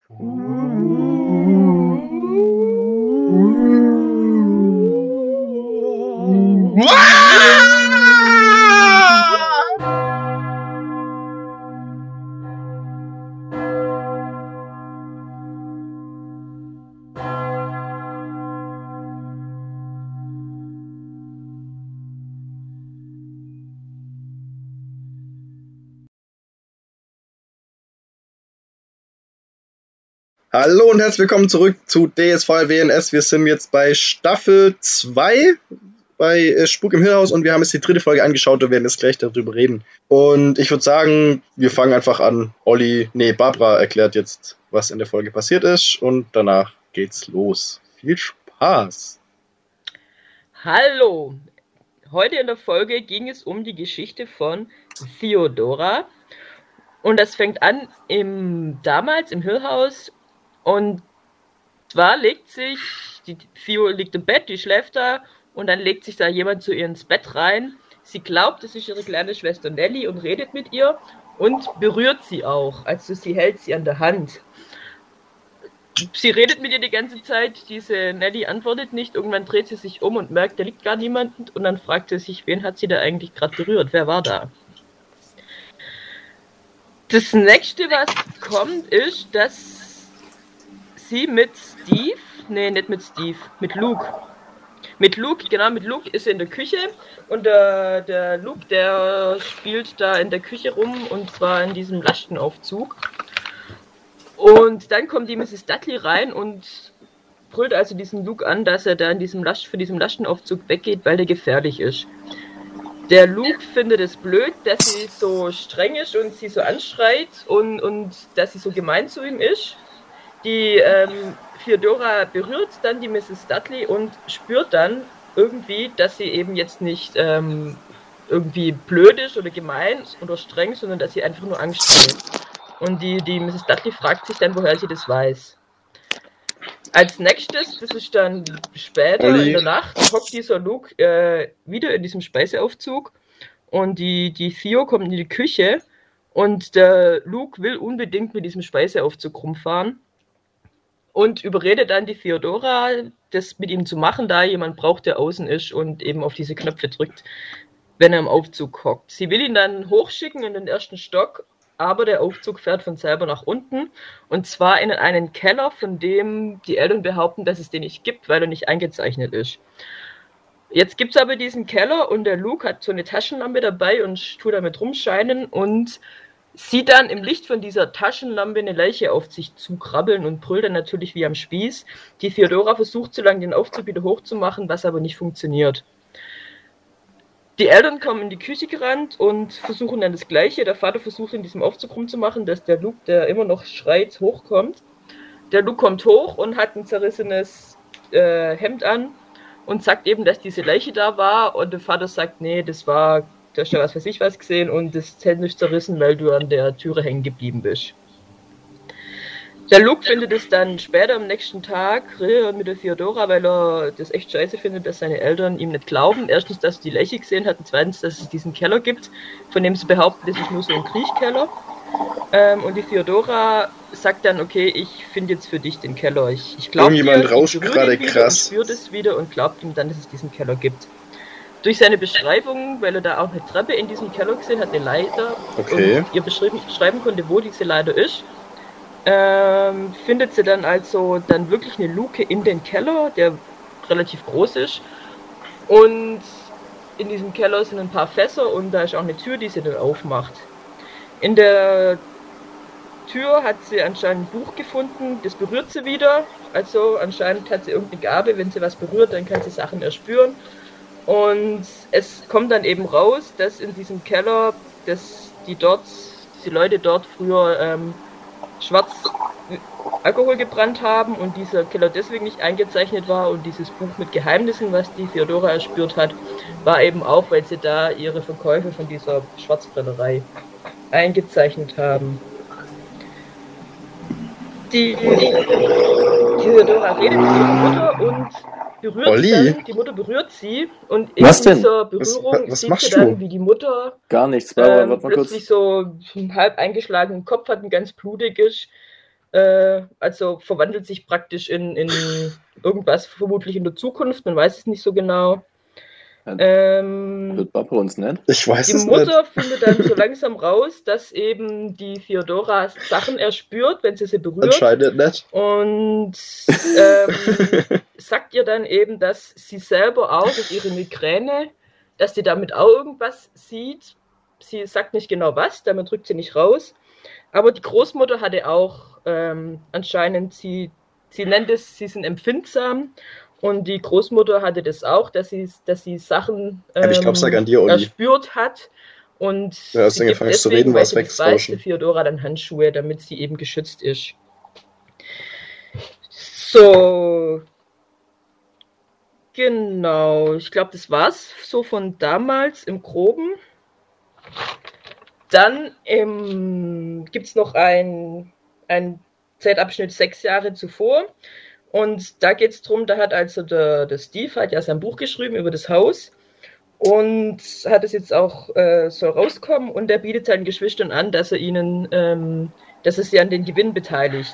Hallo und herzlich willkommen zurück zu DSV WNS. Wir sind jetzt bei Staffel 2 bei Spuk im Hill House und wir haben jetzt die 3. Folge angeschaut und werden jetzt gleich darüber reden. Und ich würde sagen, wir fangen einfach an. Barbara erklärt jetzt, was in der Folge passiert ist und danach geht's los. Viel Spaß! Hallo! Heute in der Folge ging es um die Geschichte von Theodora und das fängt an damals im Hill House. Und zwar Theo liegt im Bett, die schläft da und dann legt sich da jemand zu ihr ins Bett rein. Sie glaubt, es ist ihre kleine Schwester Nelly und redet mit ihr und berührt sie auch. Also sie hält sie an der Hand. Sie redet mit ihr die ganze Zeit, diese Nelly antwortet nicht. Irgendwann dreht sie sich um und merkt, da liegt gar niemand und dann fragt sie sich, wen hat sie da eigentlich gerade berührt? Wer war da? Das nächste, was kommt, ist, dass sie mit Luke. Mit Luke ist sie in der Küche und der Luke, der spielt da in der Küche rum und zwar in diesem Lastenaufzug. Und dann kommt die Mrs. Dudley rein und brüllt also diesen Luke an, dass er da für diesem Lastenaufzug weggeht, weil der gefährlich ist. Der Luke findet es blöd, dass sie so streng ist und sie so anschreit und dass sie so gemein zu ihm ist. Die Theodora berührt dann die Mrs. Dudley und spürt dann irgendwie, dass sie eben jetzt nicht irgendwie blöd ist oder gemein oder streng, sondern dass sie einfach nur Angst hat. Und die Mrs. Dudley fragt sich dann, woher sie das weiß. Als nächstes, das ist dann später in der Nacht, hockt dieser Luke wieder in diesem Speiseaufzug und die Theo kommt in die Küche und der Luke will unbedingt mit diesem Speiseaufzug rumfahren. Und überredet dann die Theodora, das mit ihm zu machen, da jemand braucht, der außen ist und eben auf diese Knöpfe drückt, wenn er im Aufzug hockt. Sie will ihn dann hochschicken in den 1. Stock, aber der Aufzug fährt von selber nach unten. Und zwar in einen Keller, von dem die Eltern behaupten, dass es den nicht gibt, weil er nicht eingezeichnet ist. Jetzt gibt es aber diesen Keller und der Luke hat so eine Taschenlampe dabei und tut damit rumscheinen und sieht dann im Licht von dieser Taschenlampe eine Leiche auf sich zukrabbeln und brüllt dann natürlich wie am Spieß. Die Theodora versucht so lange den Aufzug wieder hochzumachen, was aber nicht funktioniert. Die Eltern kommen in die Küche gerannt und versuchen dann das Gleiche. Der Vater versucht in diesem Aufzug rumzumachen, dass der Luke, der immer noch schreit, hochkommt. Der Luke kommt hoch und hat ein zerrissenes Hemd an und sagt eben, dass diese Leiche da war. Und der Vater sagt, nee, du hast ja was weiß ich was gesehen und das Zelt nicht zerrissen, weil du an der Türe hängen geblieben bist. Der Luke findet es dann später am nächsten Tag mit der Theodora, weil er das echt scheiße findet, dass seine Eltern ihm nicht glauben. Erstens, dass er die Leiche gesehen hat und zweitens, dass es diesen Keller gibt, von dem sie behaupten, das ist nur so ein Kriechkeller. Und die Theodora sagt dann, okay, ich finde jetzt für dich den Keller. Ich glaube dir, Irgendjemand rauscht gerade krass. Ich spüre das wieder und glaubt ihm dann, dass es diesen Keller gibt. Durch seine Beschreibung, weil er da auch eine Treppe in diesem Keller gesehen hat, eine Leiter, und ihr beschreiben konnte, wo diese Leiter ist, findet sie dann also dann wirklich eine Luke in den Keller, der relativ groß ist. Und in diesem Keller sind ein paar Fässer und da ist auch eine Tür, die sie dann aufmacht. In der Tür hat sie anscheinend ein Buch gefunden, das berührt sie wieder. Also anscheinend hat sie irgendeine Gabe, wenn sie was berührt, dann kann sie Sachen erspüren. Und es kommt dann eben raus, dass in diesem Keller, dass die Leute dort früher schwarz Alkohol gebrannt haben und dieser Keller deswegen nicht eingezeichnet war und dieses Buch mit Geheimnissen, was die Theodora erspürt hat, war eben auch, weil sie da ihre Verkäufe von dieser Schwarzbrennerei eingezeichnet haben. Die Theodora redet mit ihrer Mutter und die Mutter berührt sie und in dieser Berührung sieht sie dann, wie die Mutter gar nichts, plötzlich so einen halb eingeschlagenen Kopf hat, ein ganz blutig ist, Also verwandelt sich praktisch in irgendwas, vermutlich in der Zukunft, man weiß es nicht so genau. Wird Papa uns nicht? Ich weiß Die es Mutter nicht. findet dann so langsam raus, dass eben die Theodora Sachen erspürt, wenn sie berührt. Anscheinend nicht. Und sagt ihr dann eben, dass sie selber auch durch ihre Migräne, dass sie damit auch irgendwas sieht. Sie sagt nicht genau was, damit drückt sie nicht raus. Aber die Großmutter hatte auch anscheinend, sie nennt es, sie sind empfindsam. Und die Großmutter hatte das auch, dass sie Sachen Aber ich glaube, sag an dir, Uli. erspürt hat. Und Ja, sie gibt fängst zu deswegen, reden, weil was sie das weiß, wegtauschen. der Theodora dann Handschuhe, damit sie eben geschützt ist. So. Genau. Ich glaube, das war's so von damals im Groben. Dann gibt es noch einen Zeitabschnitt 6 Jahre zuvor. Und da geht es darum, da hat also der Steve hat ja sein Buch geschrieben über das Haus und hat es jetzt auch soll rauskommen und er bietet seinen Geschwistern an, dass er sie an den Gewinn beteiligt.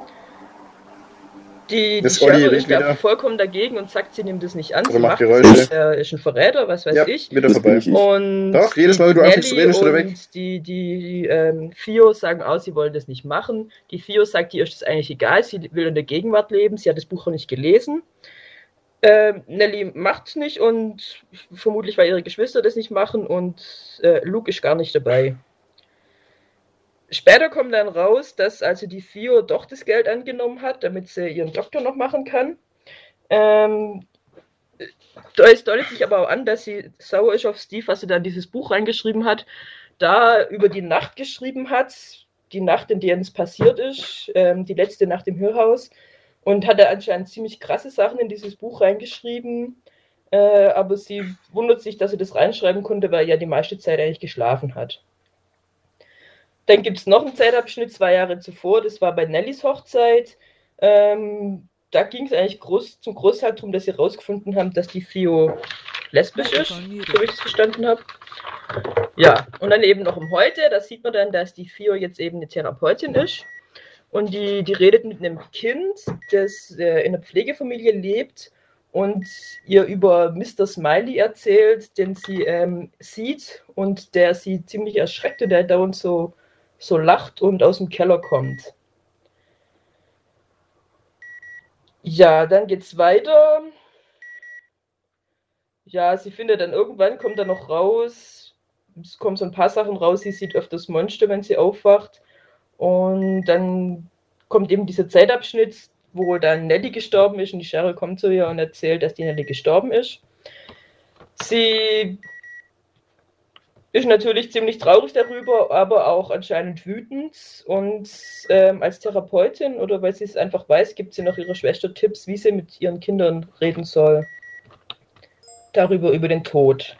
Die Cheryl ist da vollkommen dagegen und sagt, sie nimmt das nicht an. Oder sie macht das, er ist ein Verräter, was weiß ich. Wieder vorbei. Und doch, jedes Mal, wenn du anfängst zu reden, ist wieder weg. Und die Fio sagen auch, sie wollen das nicht machen. Die Fio sagt, ihr ist das eigentlich egal, sie will in der Gegenwart leben, sie hat das Buch noch nicht gelesen. Nelly macht es nicht und vermutlich, weil ihre Geschwister das nicht machen und Luke ist gar nicht dabei. Später kommt dann raus, dass also die Fio doch das Geld angenommen hat, damit sie ihren Doktor noch machen kann. Es deutet sich aber auch an, dass sie sauer ist auf Steve, was sie dann dieses Buch reingeschrieben hat, da über die Nacht geschrieben hat, die Nacht, in der es passiert ist, die letzte Nacht im Hillhaus, und hat da anscheinend ziemlich krasse Sachen in dieses Buch reingeschrieben, aber sie wundert sich, dass sie das reinschreiben konnte, weil ja die meiste Zeit eigentlich geschlafen hat. Dann gibt es noch einen Zeitabschnitt 2 Jahre zuvor, das war bei Nellys Hochzeit. Da ging es eigentlich zum Großteil darum, dass sie herausgefunden haben, dass die Fio lesbisch ist, so wie ich es verstanden habe. Ja, und dann eben noch um heute, da sieht man dann, dass die Fio jetzt eben eine Therapeutin ist. Und die redet mit einem Kind, das in einer Pflegefamilie lebt und ihr über Mr. Smiley erzählt, den sie sieht und der sie ziemlich erschreckt und der dauernd so lacht und aus dem Keller kommt. Ja, dann geht's weiter. Ja, sie findet dann irgendwann, kommt dann noch raus, es kommen so ein paar Sachen raus, sie sieht öfters Monster, wenn sie aufwacht. Und dann kommt eben dieser Zeitabschnitt, wo dann Nelly gestorben ist und die Cheryl kommt zu ihr und erzählt, dass die Nelly gestorben ist. Sie ist natürlich ziemlich traurig darüber, aber auch anscheinend wütend. Und als Therapeutin oder weil sie es einfach weiß, gibt sie noch ihrer Schwester Tipps, wie sie mit ihren Kindern reden soll. Über den Tod.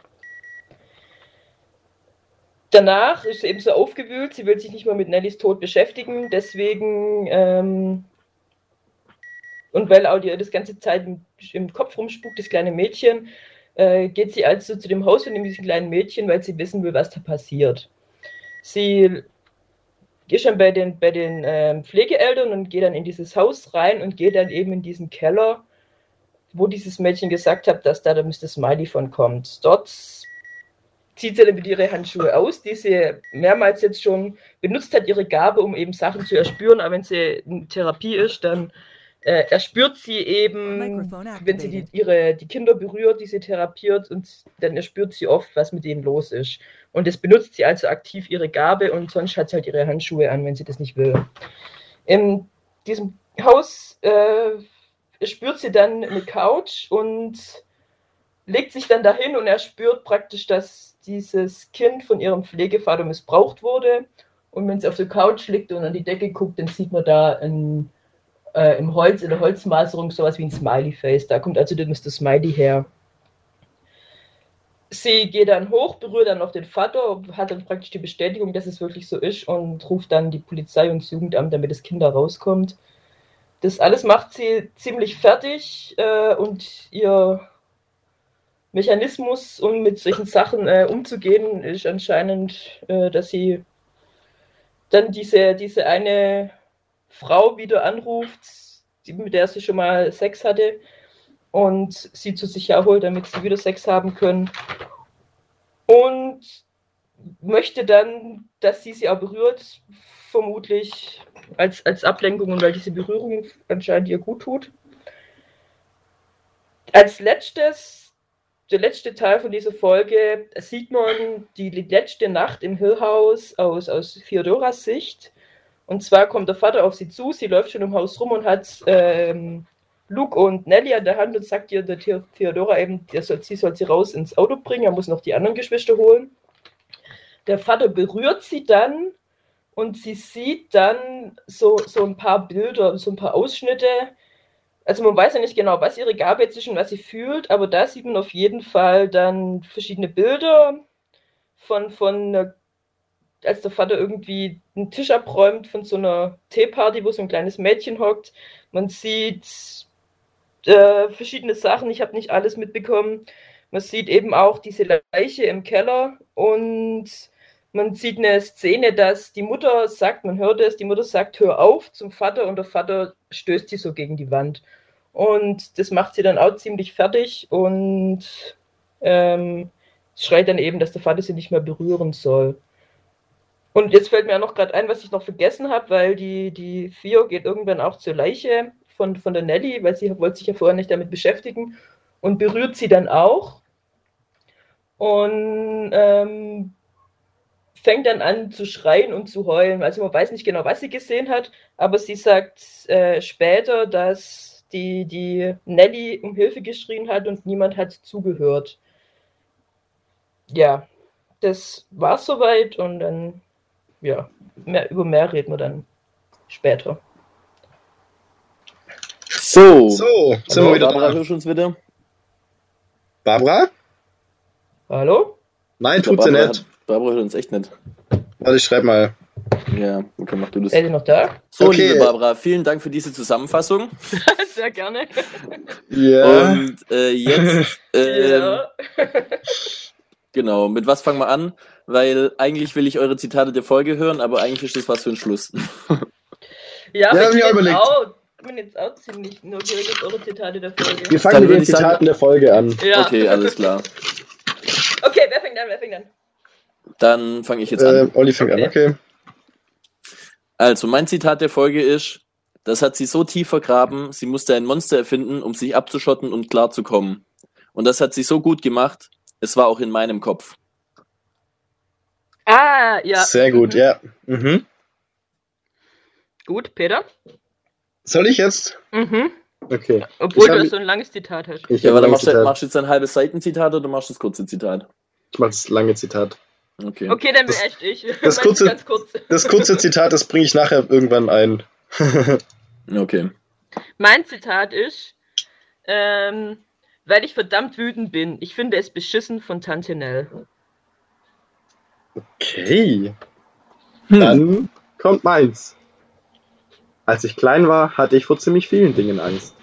Danach ist sie eben so aufgewühlt, sie will sich nicht mehr mit Nellys Tod beschäftigen, deswegen und weil auch ihr das ganze Zeit im Kopf rumspukt, das kleine Mädchen, geht sie also zu dem Haus von diesem kleinen Mädchen, weil sie wissen will, was da passiert. Sie ist dann bei den Pflegeeltern und geht dann in dieses Haus rein und geht dann eben in diesen Keller, wo dieses Mädchen gesagt hat, dass da der Mr. Smiley von kommt. Dort zieht sie dann mit ihre Handschuhe aus, die sie mehrmals jetzt schon benutzt hat, ihre Gabe, um eben Sachen zu erspüren, aber wenn sie in Therapie ist, dann erspürt sie eben, wenn sie die Kinder berührt, die sie therapiert, und dann erspürt sie oft, was mit denen los ist. Und das benutzt sie also aktiv, ihre Gabe, und sonst hat sie halt ihre Handschuhe an, wenn sie das nicht will. In diesem Haus spürt sie dann eine Couch und legt sich dann dahin und erspürt praktisch, dass dieses Kind von ihrem Pflegevater missbraucht wurde. Und wenn sie auf der Couch liegt und an die Decke guckt, dann sieht man da in der Holzmaserung sowas wie ein Smiley-Face. Da kommt also der Mr. Smiley her. Sie geht dann hoch, berührt dann noch den Vater, hat dann praktisch die Bestätigung, dass es wirklich so ist, und ruft dann die Polizei und das Jugendamt, damit das Kind da rauskommt. Das alles macht sie ziemlich fertig und ihr Mechanismus, um mit solchen Sachen umzugehen, ist anscheinend, dass sie dann diese eine Frau wieder anruft, mit der sie schon mal Sex hatte und sie zu sich herholt, damit sie wieder Sex haben können. Und möchte dann, dass sie auch berührt, vermutlich als Ablenkung und weil diese Berührung anscheinend ihr gut tut. Als letztes, der letzte Teil von dieser Folge, sieht man die letzte Nacht im Hill House aus Theodoras Sicht. Und zwar kommt der Vater auf sie zu, sie läuft schon im Haus rum und hat Luke und Nelly an der Hand und sagt ihr der Theodora eben, sie soll sie raus ins Auto bringen, er muss noch die anderen Geschwister holen. Der Vater berührt sie dann und sie sieht dann so ein paar Bilder, so ein paar Ausschnitte. Also man weiß ja nicht genau, was ihre Gabe jetzt ist und was sie fühlt, aber da sieht man auf jeden Fall dann verschiedene Bilder von als der Vater irgendwie einen Tisch abräumt von so einer Teeparty, wo so ein kleines Mädchen hockt. Man sieht verschiedene Sachen, ich habe nicht alles mitbekommen. Man sieht eben auch diese Leiche im Keller und man sieht eine Szene, dass die Mutter sagt, man hört es, die Mutter sagt, hör auf zum Vater und der Vater stößt sie so gegen die Wand. Und das macht sie dann auch ziemlich fertig und schreit dann eben, dass der Vater sie nicht mehr berühren soll. Und jetzt fällt mir auch noch gerade ein, was ich noch vergessen habe, weil die Theo geht irgendwann auch zur Leiche von der Nelly, weil sie wollte sich ja vorher nicht damit beschäftigen und berührt sie dann auch und fängt dann an zu schreien und zu heulen. Also man weiß nicht genau, was sie gesehen hat, aber sie sagt später, dass die Nelly um Hilfe geschrien hat und niemand hat zugehört. Ja, das war's soweit und dann, ja, über mehr reden wir dann später. So, sind wir wieder Barbara, da. hörst du uns wieder? Barbara? Hallo? Nein, tut sie nicht. Barbara hört uns echt nicht. Warte, ich schreib mal. Ja, okay, mach du das. Seid ihr noch da? So, Okay. liebe Barbara, vielen Dank für diese Zusammenfassung. Sehr gerne. Ja. Und jetzt, Ja. genau, mit was fangen wir an? Weil eigentlich will ich eure Zitate der Folge hören, aber eigentlich ist das was für ein Schluss. Ja, Ja, aber hab ich auch ich bin jetzt auch ziemlich neugierig auf eure Zitate der Folge. Wir fangen Dann mit würd den ich sagen- Zitaten der Folge an. Ja. Okay, alles klar. Okay, wer fängt an? Dann fange ich jetzt an. Olli fängt an, okay. Also, mein Zitat der Folge ist: Das hat sie so tief vergraben, sie musste ein Monster erfinden, um sich abzuschotten und klarzukommen. Und das hat sie so gut gemacht, es war auch in meinem Kopf. Ah, ja. Sehr gut, ja. Mhm. Gut, Peter? Soll ich jetzt? Mhm. Okay. Obwohl Ich hab- du so ein langes Zitat hast. Ich Ja, hab aber dann langes machst du jetzt ein halbes Seitenzitat oder machst du das kurze Zitat? Ich mach das lange Zitat. Okay. Okay, dann bin Das- echt ich. das Meins kurze- ganz kurz. Das kurze Zitat, das bringe ich nachher irgendwann ein. Okay. Mein Zitat ist, weil ich verdammt wütend bin. Ich finde es beschissen von Tante Nell. Okay. Dann kommt meins. Als ich klein war, hatte ich vor ziemlich vielen Dingen Angst.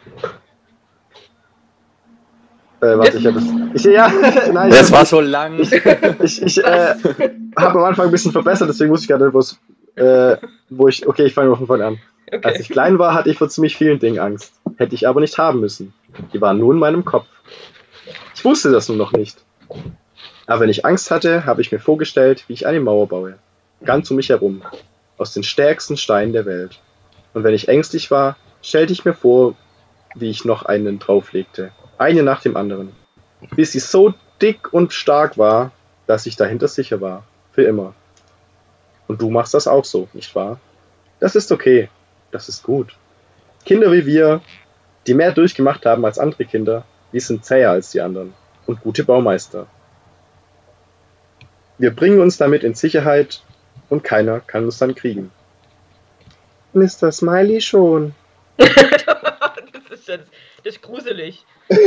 Warte, ich habe das. Nein, Das war so lang. ich habe am Anfang ein bisschen verbessert, deswegen wusste ich gerade, okay, ich fange mal von vorne an. Als Okay. ich klein war, hatte ich vor ziemlich vielen Dingen Angst. Hätte ich aber nicht haben müssen. Die waren nur in meinem Kopf. Ich wusste das nur noch nicht. Aber wenn ich Angst hatte, habe ich mir vorgestellt, wie ich eine Mauer baue. Ganz um mich herum. Aus den stärksten Steinen der Welt. Und wenn ich ängstlich war, stellte ich mir vor, wie ich noch einen drauflegte. Eine nach dem anderen. Bis sie so dick und stark war, dass ich dahinter sicher war. Für immer. Und du machst das auch so, nicht wahr? Das ist okay. Das ist gut. Kinder wie wir, die mehr durchgemacht haben als andere Kinder, wir sind zäher als die anderen und gute Baumeister. Wir bringen uns damit in Sicherheit und keiner kann uns dann kriegen. Mr. Smiley schon. Das ist gruselig.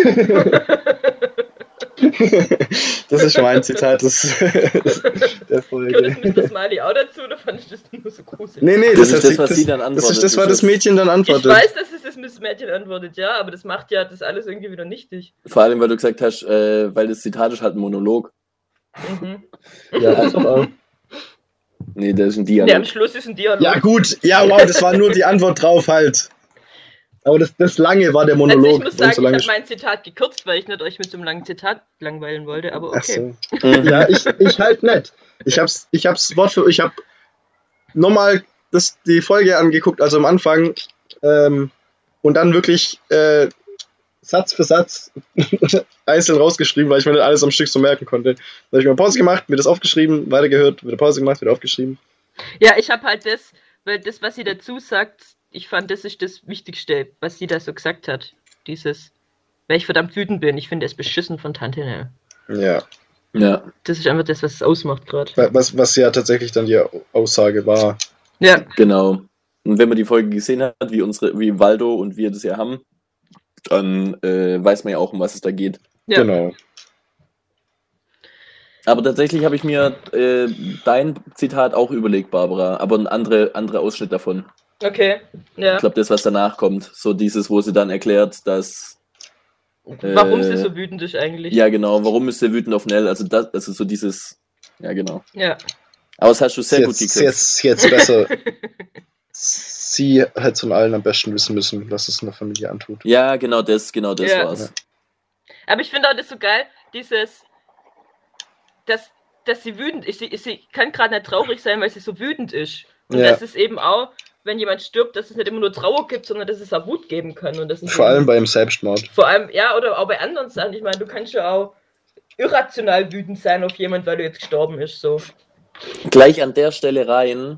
Das ist mein Zitat der Folge. Gehört das Mr. Smiley auch dazu oder fand ich das nur so gruselig? Nee, Das ist das, was sie dann das, antwortet. das war das Mädchen dann Ich antwortet. weiß, dass es das Mädchen antwortet, ja, aber das macht ja das alles irgendwie wieder nichtig. Vor allem, weil du gesagt hast, weil das Zitat ist halt ein Monolog. Mhm. Ja, einfach auch. Nee, das ist ein Ne, am Dialog. Schluss ist ein Dialog. Ja, gut. Ja, wow, das war nur die Antwort drauf halt. Aber das lange war der Monolog. Also ich muss sagen, so ich lange habe mein Zitat gekürzt, weil ich nicht euch mit so einem langen Zitat langweilen wollte, aber Ach okay. so. Ja, ich halt nicht. Ich hab's Wort für, ich hab nochmal die Folge angeguckt, also am Anfang, und dann wirklich Satz für Satz einzeln rausgeschrieben, weil ich mir nicht alles am Stück so merken konnte. Da habe ich mir Pause gemacht, mir das aufgeschrieben, weitergehört, wieder Pause gemacht, wieder aufgeschrieben. Ja, ich habe halt weil das, was sie dazu sagt, ich fand, das ist das Wichtigste, was sie da so gesagt hat. Weil ich verdammt wütend bin. Ich finde es beschissen von Tante Nell. Ja. Ja. Das ist einfach das, was es ausmacht gerade. Was ja tatsächlich dann die Aussage war. Ja. Genau. Und wenn man die Folge gesehen hat, wie Waldo und wir das ja haben, dann weiß man ja auch, um was es da geht. Ja. Genau. Aber tatsächlich habe ich mir dein Zitat auch überlegt, Barbara, aber ein anderer Ausschnitt davon. Okay. Ja. Ich glaube, das, was danach kommt. So dieses, wo sie dann erklärt, dass... Warum sie so wütend ist eigentlich. Ja, genau. Warum ist sie wütend auf Nell? Also so dieses... Ja, genau. Ja. Aber das hast du sehr gut gekürzt. Jetzt besser. Sie hätte von allen am besten wissen müssen, was es in der Familie antut. Ja, genau das Ja. war's. Aber ich finde auch das so geil, dass sie wütend ist. Sie kann gerade nicht traurig sein, weil sie so wütend ist. Und Ja. das ist eben auch, wenn jemand stirbt, dass es nicht immer nur Trauer gibt, sondern dass es auch Wut geben kann. Und das ist Vor allem beim Selbstmord. Vor allem, ja, oder auch bei anderen Sachen. Ich meine, du kannst ja auch irrational wütend sein auf jemand, weil du jetzt gestorben ist. So. Gleich an der Stelle rein.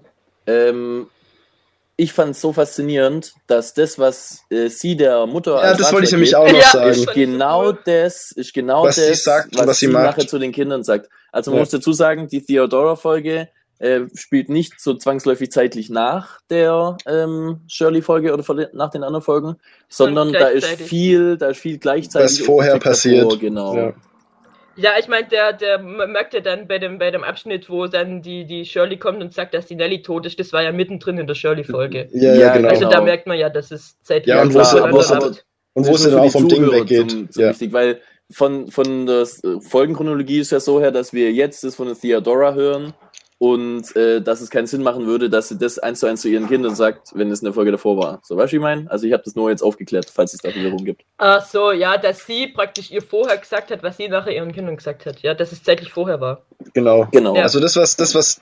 Ich fand es so faszinierend, dass das, was sie der Mutter Ja, als das wollte ich Ratschlag nämlich gibt, auch noch Ja, sagen. ich- ist genau das, Was sie sagt und was sie macht. nachher zu den Kindern sagt. Also man Ja. muss dazu sagen, die Theodora-Folge spielt nicht so zwangsläufig zeitlich nach der Shirley-Folge oder nach den anderen Folgen, sondern da ist viel gleichzeitig. Was vorher und davor, passiert. Genau. Ja. Ja, ich meine, der merkt ja dann bei dem Abschnitt, wo dann die Shirley kommt und sagt, dass die Nelly tot ist, das war ja mittendrin in der Shirley-Folge. Ja, genau. Also da merkt man ja, dass es zeitlich Ja, und wo klar, sie- aber- läuft. Und Das wo ist sie nur dann für auch die vom Ding Zuhörer weggeht. so Ja. wichtig, weil von der Folgenchronologie ist ja so her, dass wir jetzt das von der Theodora hören und dass es keinen Sinn machen würde, dass sie das 1:1 zu ihren Kindern sagt, wenn es in der Folge davor war. So, weißt du, wie ich meine? Also ich habe das nur jetzt aufgeklärt, falls es da Verwirrung gibt. Ach so, ja, dass sie praktisch ihr vorher gesagt hat, was sie nachher ihren Kindern gesagt hat. Ja, dass es zeitlich vorher war. Genau. Genau. Ja. Also das, was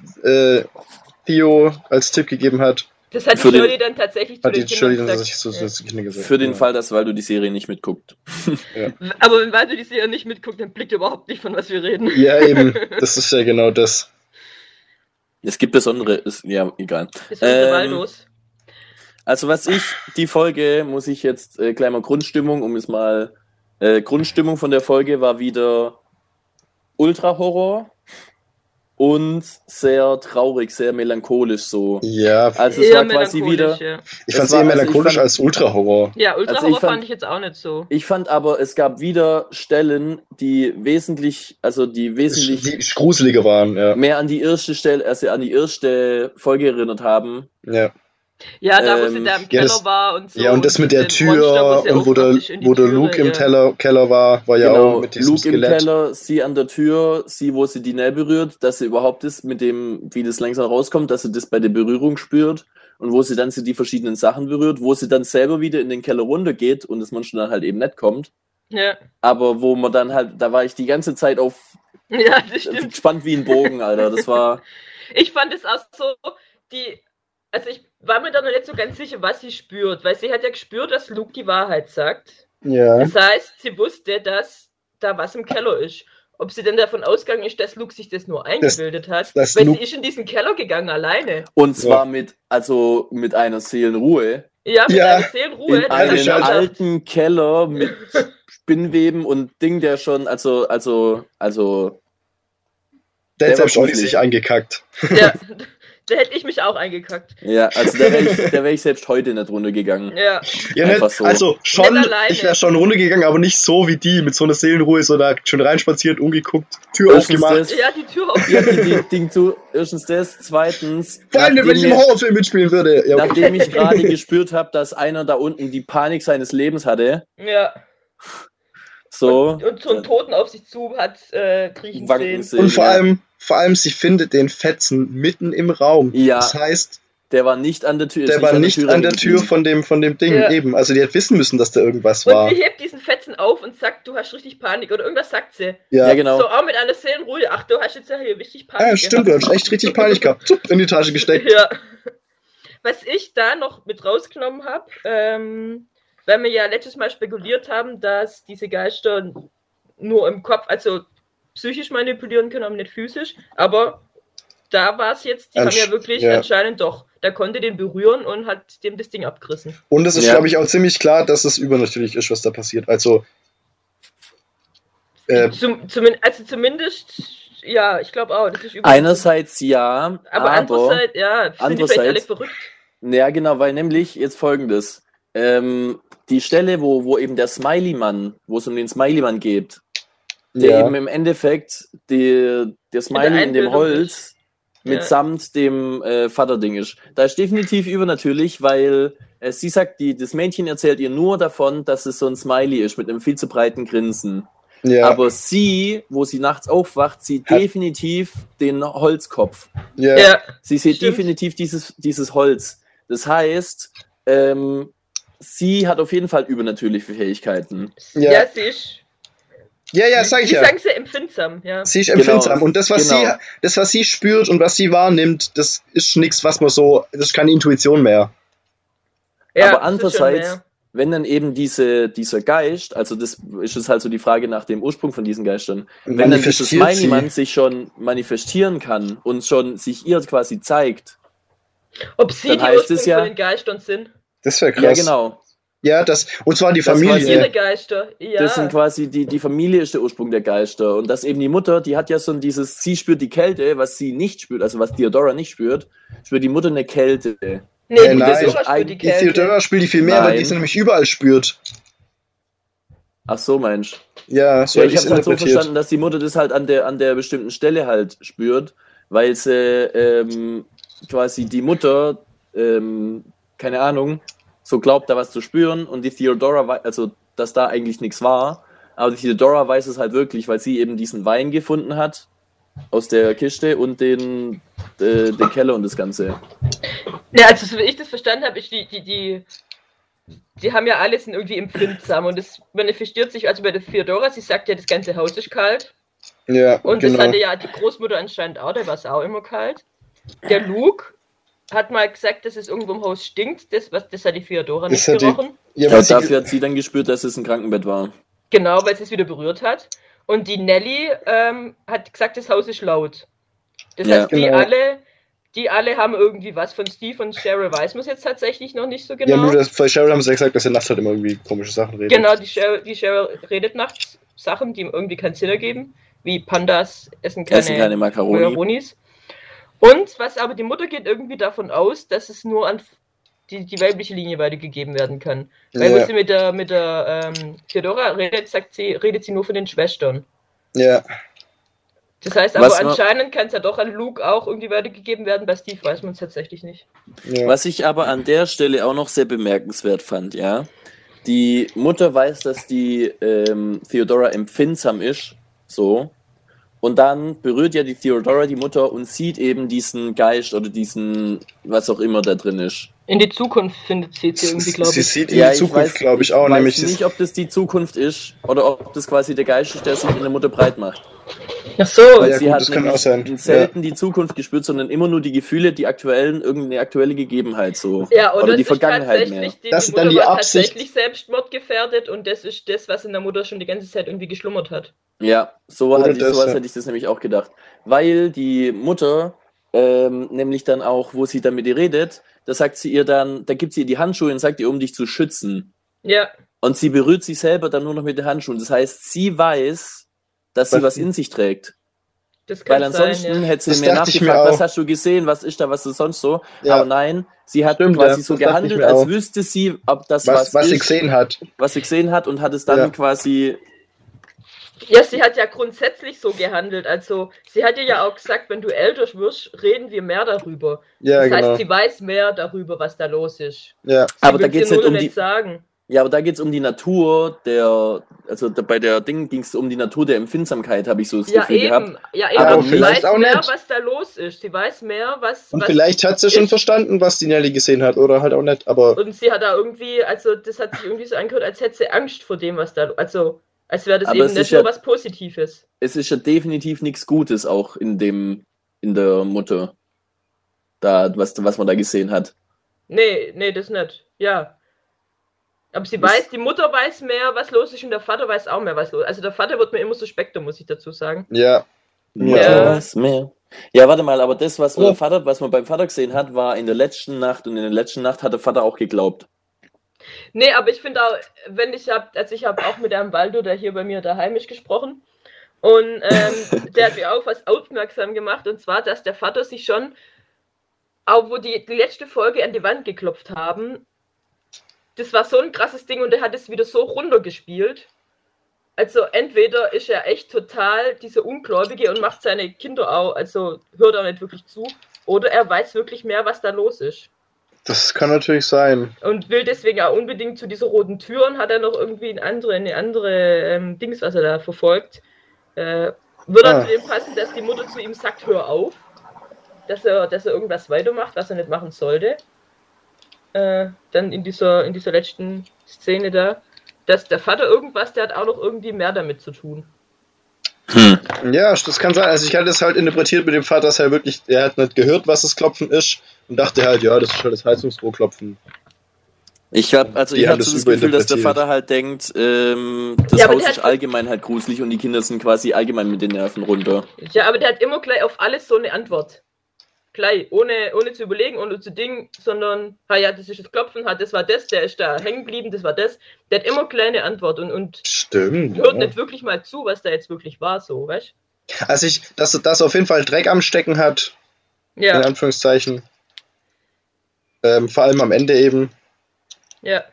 Theo als Tipp gegeben hat, Das hat die Für den- Shirley dann tatsächlich zu hat die den Shirley Kindern dann gesagt. sich zu den Kindern gesagt. Für den Genau. Fall, dass weil du die Serie nicht mitguckt. Aber wenn Waldo die Serie nicht mitguckt, dann blickt er überhaupt nicht, von was wir reden. Ja, eben. Das ist ja genau das. Es gibt besondere, ja, egal. Ist unsere Waldos. Also die Folge, muss ich jetzt gleich mal Grundstimmung, Grundstimmung von der Folge war wieder Ultra-Horror und sehr traurig, sehr melancholisch so. Ja, Also es war quasi wieder, Ja, ich es fand es war- eher also ich melancholisch fand- als Ultra-Horror. ja Ultra Also Horror ich fand- fand ich jetzt auch nicht so. ich fand aber, es gab wieder Stellen, die wesentlich Die gruseliger waren, ja. mehr an die erste Folge erinnert haben. Ja, Ja, da wo sie Ähm, da im ja, Keller das- war und so. ja und das mit der diese Monster, Tür sie und wo auch der praktisch in die Luke Türe, im Keller war ja Genau, auch mit diesem Luke im Skelett. Keller, sie an der Tür, wo sie die Nell berührt, dass sie überhaupt ist mit dem, wie das langsam rauskommt, dass sie das bei der Berührung spürt und wo sie dann die verschiedenen Sachen berührt, wo sie dann selber wieder in den Keller runtergeht und das Monster dann halt eben nicht kommt. Ja, Aber wo man dann halt, da war ich die ganze Zeit ja, das stimmt. gespannt wie ein Bogen, Alter. Das war, Ich fand es auch so, also ich war mir da noch nicht so ganz sicher, was sie spürt, weil sie hat ja gespürt, dass Luke die Wahrheit sagt. Ja. Das heißt, sie wusste, dass da was im Keller ist. Ob sie denn davon ausgegangen ist, dass Luke sich das nur eingebildet hat, dass weil Luke- sie ist in diesen Keller gegangen alleine. und zwar mit einer Seelenruhe. Ja, mit Ja, einer Seelenruhe. In dass einem sie gedacht hat, alten Keller mit Spinnweben und Ding, der schon, also Der Der hat selbst war auch nicht gruselig. sich eingekackt. ja, da hätte ich mich auch eingekackt. ja, also da wär ich selbst heute nicht runtergegangen. Ja, Ja, Einfach nicht, so. also schon, Nicht alleine. ich wäre schon runtergegangen, aber nicht so wie die, mit so einer Seelenruhe, so da schon reinspaziert, umgeguckt, Tür Erstens aufgemacht. das, ja, die Tür auf. ja, die Ding zu, erstens das, zweitens, Freunde, wenn ich im Horrorfilm mitspielen würde. Ja, okay. nachdem ich gerade gespürt habe, dass einer da unten die Panik seines Lebens hatte, Ja, So. Und so einen Toten auf sich zu hat kriechen Wanken sehen. Und vor allem, sie findet den Fetzen mitten im Raum. Ja. Das heißt, der war nicht an der Tür. der war nicht an der Tür von dem Ding Ja. eben. Also die hätte wissen müssen, dass da irgendwas Und war. sie hebt diesen Fetzen auf und sagt, du hast richtig Panik. Oder irgendwas sagt sie. Ja, genau. So auch mit einer Seelenruhe. Ach, du hast jetzt ja hier richtig Panik. Ja, stimmt, du hast echt richtig Panik gehabt. Zup, in die Tasche gesteckt. Ja. Was ich da noch mit rausgenommen habe, weil wir ja letztes Mal spekuliert haben, dass diese Geister nur im Kopf, also psychisch manipulieren können, aber nicht physisch. Aber da war es jetzt, die haben ja wirklich anscheinend doch. Da konnte den berühren und hat dem das Ding abgerissen. Und es ist, glaube ich, auch ziemlich klar, dass es übernatürlich ist, was da passiert. Also Zumindest, ja, ich glaube auch. Das ist einerseits ja, aber andererseits, ja, sind die vielleicht alle verrückt. Ja, genau, weil nämlich jetzt Folgendes. Die Stelle, wo eben der Smiley-Mann, wo es um den Smiley-Mann geht, der eben im Endeffekt der Smiley in dem Holz mitsamt dem Vaterding ist. Da ist definitiv übernatürlich, weil sie sagt, das Mädchen erzählt ihr nur davon, dass es so ein Smiley ist mit einem viel zu breiten Grinsen. Ja. Aber sie, wo sie nachts aufwacht, sieht definitiv den Holzkopf. Ja. Sie sieht definitiv dieses Holz. Das heißt, sie hat auf jeden Fall übernatürliche Fähigkeiten. Ja, sie ist... Ja, sag ich ja. Die sagen sie empfindsam, ja. Sie ist empfindsam. Genau. Und das, was sie spürt und was sie wahrnimmt, das ist nichts, was man so, das ist keine Intuition mehr. Ja, aber andererseits, wenn dann eben dieser Geist, also das ist es halt so die Frage nach dem Ursprung von diesen Geistern, wenn dann dieses Smiley-Mann sich schon manifestieren kann und schon sich ihr quasi zeigt, ob sie die Ursprung von den Geistern sind. Das wäre krass. Ja, genau. Ja, und zwar die Familie. Ihre Geister. Ja. Das sind quasi, die Familie ist der Ursprung der Geister. Und das eben die Mutter, die hat ja so sie spürt die Kälte, was sie nicht spürt, also was Theodora nicht spürt die Mutter eine Kälte. Nee, Theodora spürt die Kälte. Die Theodora spürt die viel mehr, weil die sie nämlich überall spürt. Ach so, meinst du? Ja, so ich hab's halt so verstanden, dass die Mutter das halt an der bestimmten Stelle halt spürt, weil sie quasi die Mutter, keine Ahnung, so glaubt, da was zu spüren und die Theodora, also dass da eigentlich nichts war, aber die Theodora weiß es halt wirklich, weil sie eben diesen Wein gefunden hat aus der Kiste und den Keller und das Ganze. Ja, also so wie ich das verstanden habe, ist die haben ja alles irgendwie empfindsam und das manifestiert sich, also bei der Theodora, sie sagt ja, das ganze Haus ist kalt. Ja, und das hatte ja die Großmutter anscheinend auch, da war es auch immer kalt. Der Luke hat mal gesagt, dass es irgendwo im Haus stinkt. Das hat die Theodora nicht gerochen. Dafür hat sie dann gespürt, dass es ein Krankenbett war. Genau, weil sie es wieder berührt hat. Und die Nelly hat gesagt, das Haus ist laut. Das heißt, die alle haben irgendwie was. Von Steve und Cheryl weiß man es jetzt tatsächlich noch nicht so genau. Ja, nur bei Cheryl haben sie ja gesagt, dass er nachts halt immer irgendwie komische Sachen redet. Genau, die Cheryl redet nachts Sachen, die ihm irgendwie keinen Sinn ergeben. Wie Pandas essen keine Macaronis. Und was aber die Mutter geht irgendwie davon aus, dass es nur an die weibliche Linie weitergegeben werden kann. Weil wo sie mit der Theodora redet, redet sie nur von den Schwestern. Ja. Das heißt aber anscheinend kann es ja doch an Luke auch irgendwie weitergegeben werden, bei Steve weiß man es tatsächlich nicht. Ja. Was ich aber an der Stelle auch noch sehr bemerkenswert fand, ja. Die Mutter weiß, dass die Theodora empfindsam ist, so. Und dann berührt ja die Theodora die Mutter und sieht eben diesen Geist oder diesen, was auch immer da drin ist. In die Zukunft findet sie irgendwie, glaube ich. Sie sieht in die Zukunft, glaube ich, auch. Ich weiß nicht, ob das die Zukunft ist oder ob das quasi der Geist ist, der sich in der Mutter breit macht. Ach so. Weil sie hat selten die Zukunft gespürt, sondern immer nur die Gefühle, die aktuellen, irgendeine aktuelle Gegebenheit so. Ja, oder die Vergangenheit mehr. Das ist dann die Absicht. Tatsächlich selbstmordgefährdet und das ist das, was in der Mutter schon die ganze Zeit irgendwie geschlummert hat. Ja, sowas hätte ich das nämlich auch gedacht. Weil die Mutter nämlich dann auch, wo sie dann mit ihr redet, da sagt sie ihr dann, da gibt sie ihr die Handschuhe und sagt ihr, um dich zu schützen. Ja. Und sie berührt sich selber dann nur noch mit den Handschuhen. Das heißt, sie weiß, dass sie was in sich trägt. Das kann Weil ansonsten sein, ja. hätte sie mir nachgefragt, was hast du gesehen, was ist da, was ist sonst so. Ja. Aber nein, sie hat quasi so gehandelt, als wüsste sie, ob das was sie gesehen hat. Was sie gesehen hat und hat es dann quasi... Ja, sie hat ja grundsätzlich so gehandelt. Also, sie hat ja auch gesagt, wenn du älter wirst, reden wir mehr darüber. Ja, das heißt, sie weiß mehr darüber, was da los ist. Ja. Aber da geht es nicht um die... sagen. Ja, aber da geht es um die Natur bei der Ding ging es um die Natur der Empfindsamkeit, habe ich so das Gefühl gehabt. Ja, eben. Aber Sie vielleicht weiß auch mehr, nicht. was da los ist. Sie weiß mehr, was. Und vielleicht hat sie schon verstanden, was die Nelly gesehen hat, oder halt auch nicht, aber. Und sie hat da irgendwie, also das hat sich irgendwie so angehört, als hätte sie Angst vor dem, was da. Also, als wäre das Aber eben es nicht ist nur ja- was Positives. Es ist ja definitiv nichts Gutes auch in der Mutter. Da, was man da gesehen hat. Nee, das nicht. Ja. Aber sie Das- weiß, die Mutter weiß mehr, was los ist, und der Vater weiß auch mehr, was los ist. Also der Vater wird mir immer suspekter, muss ich dazu sagen. Ja. Mutter weiß mehr. Ja, warte mal, aber das, was Ja. man beim Vater gesehen hat, war in der letzten Nacht, und in der letzten Nacht hat der Vater auch geglaubt. Nee, aber ich finde auch, ich habe auch mit einem Waldo, der hier bei mir daheim ist, gesprochen. Und der hat mir auch was aufmerksam gemacht, und zwar, dass der Vater sich schon, auch wo die letzte Folge an die Wand geklopft haben, das war so ein krasses Ding, und er hat es wieder so runtergespielt. Also entweder ist er echt total dieser Ungläubige und macht seine Kinder auch, also hört er nicht wirklich zu, oder er weiß wirklich mehr, was da los ist. Das kann natürlich sein. Und will deswegen auch unbedingt zu dieser roten Tür, und hat er noch irgendwie eine andere Dings, was er da verfolgt. Würde dann zu dem passen, dass die Mutter zu ihm sagt, hör auf, dass er irgendwas weitermacht, was er nicht machen sollte. Dann in dieser letzten Szene da, dass der Vater der hat auch noch irgendwie mehr damit zu tun. Ja, das kann sein. Also ich hatte es halt interpretiert mit dem Vater, dass er hat nicht gehört, was das Klopfen ist, und dachte halt, ja, das ist halt das Heizungsrohrklopfen. Ich habe Die so haben das das Gefühl, dass der überinterpretiert. Vater halt denkt, Ja, aber Haus der ist hat- allgemein halt gruselig und die Kinder sind quasi allgemein mit den Nerven runter. Ja, aber der hat immer gleich auf alles so eine Antwort. Gleich, ohne zu überlegen, ohne zu dingen, sondern, ja, das ist das Klopfen, das war das, der ist da hängen geblieben, das war das. Der hat immer gleich eine Antwort und Stimmt. hört Ja. nicht wirklich mal zu, was da jetzt wirklich war, so, weißt Also dass das auf jeden Fall Dreck am Stecken hat, du? Ja, in Anführungszeichen. Vor allem am Ende eben. ja.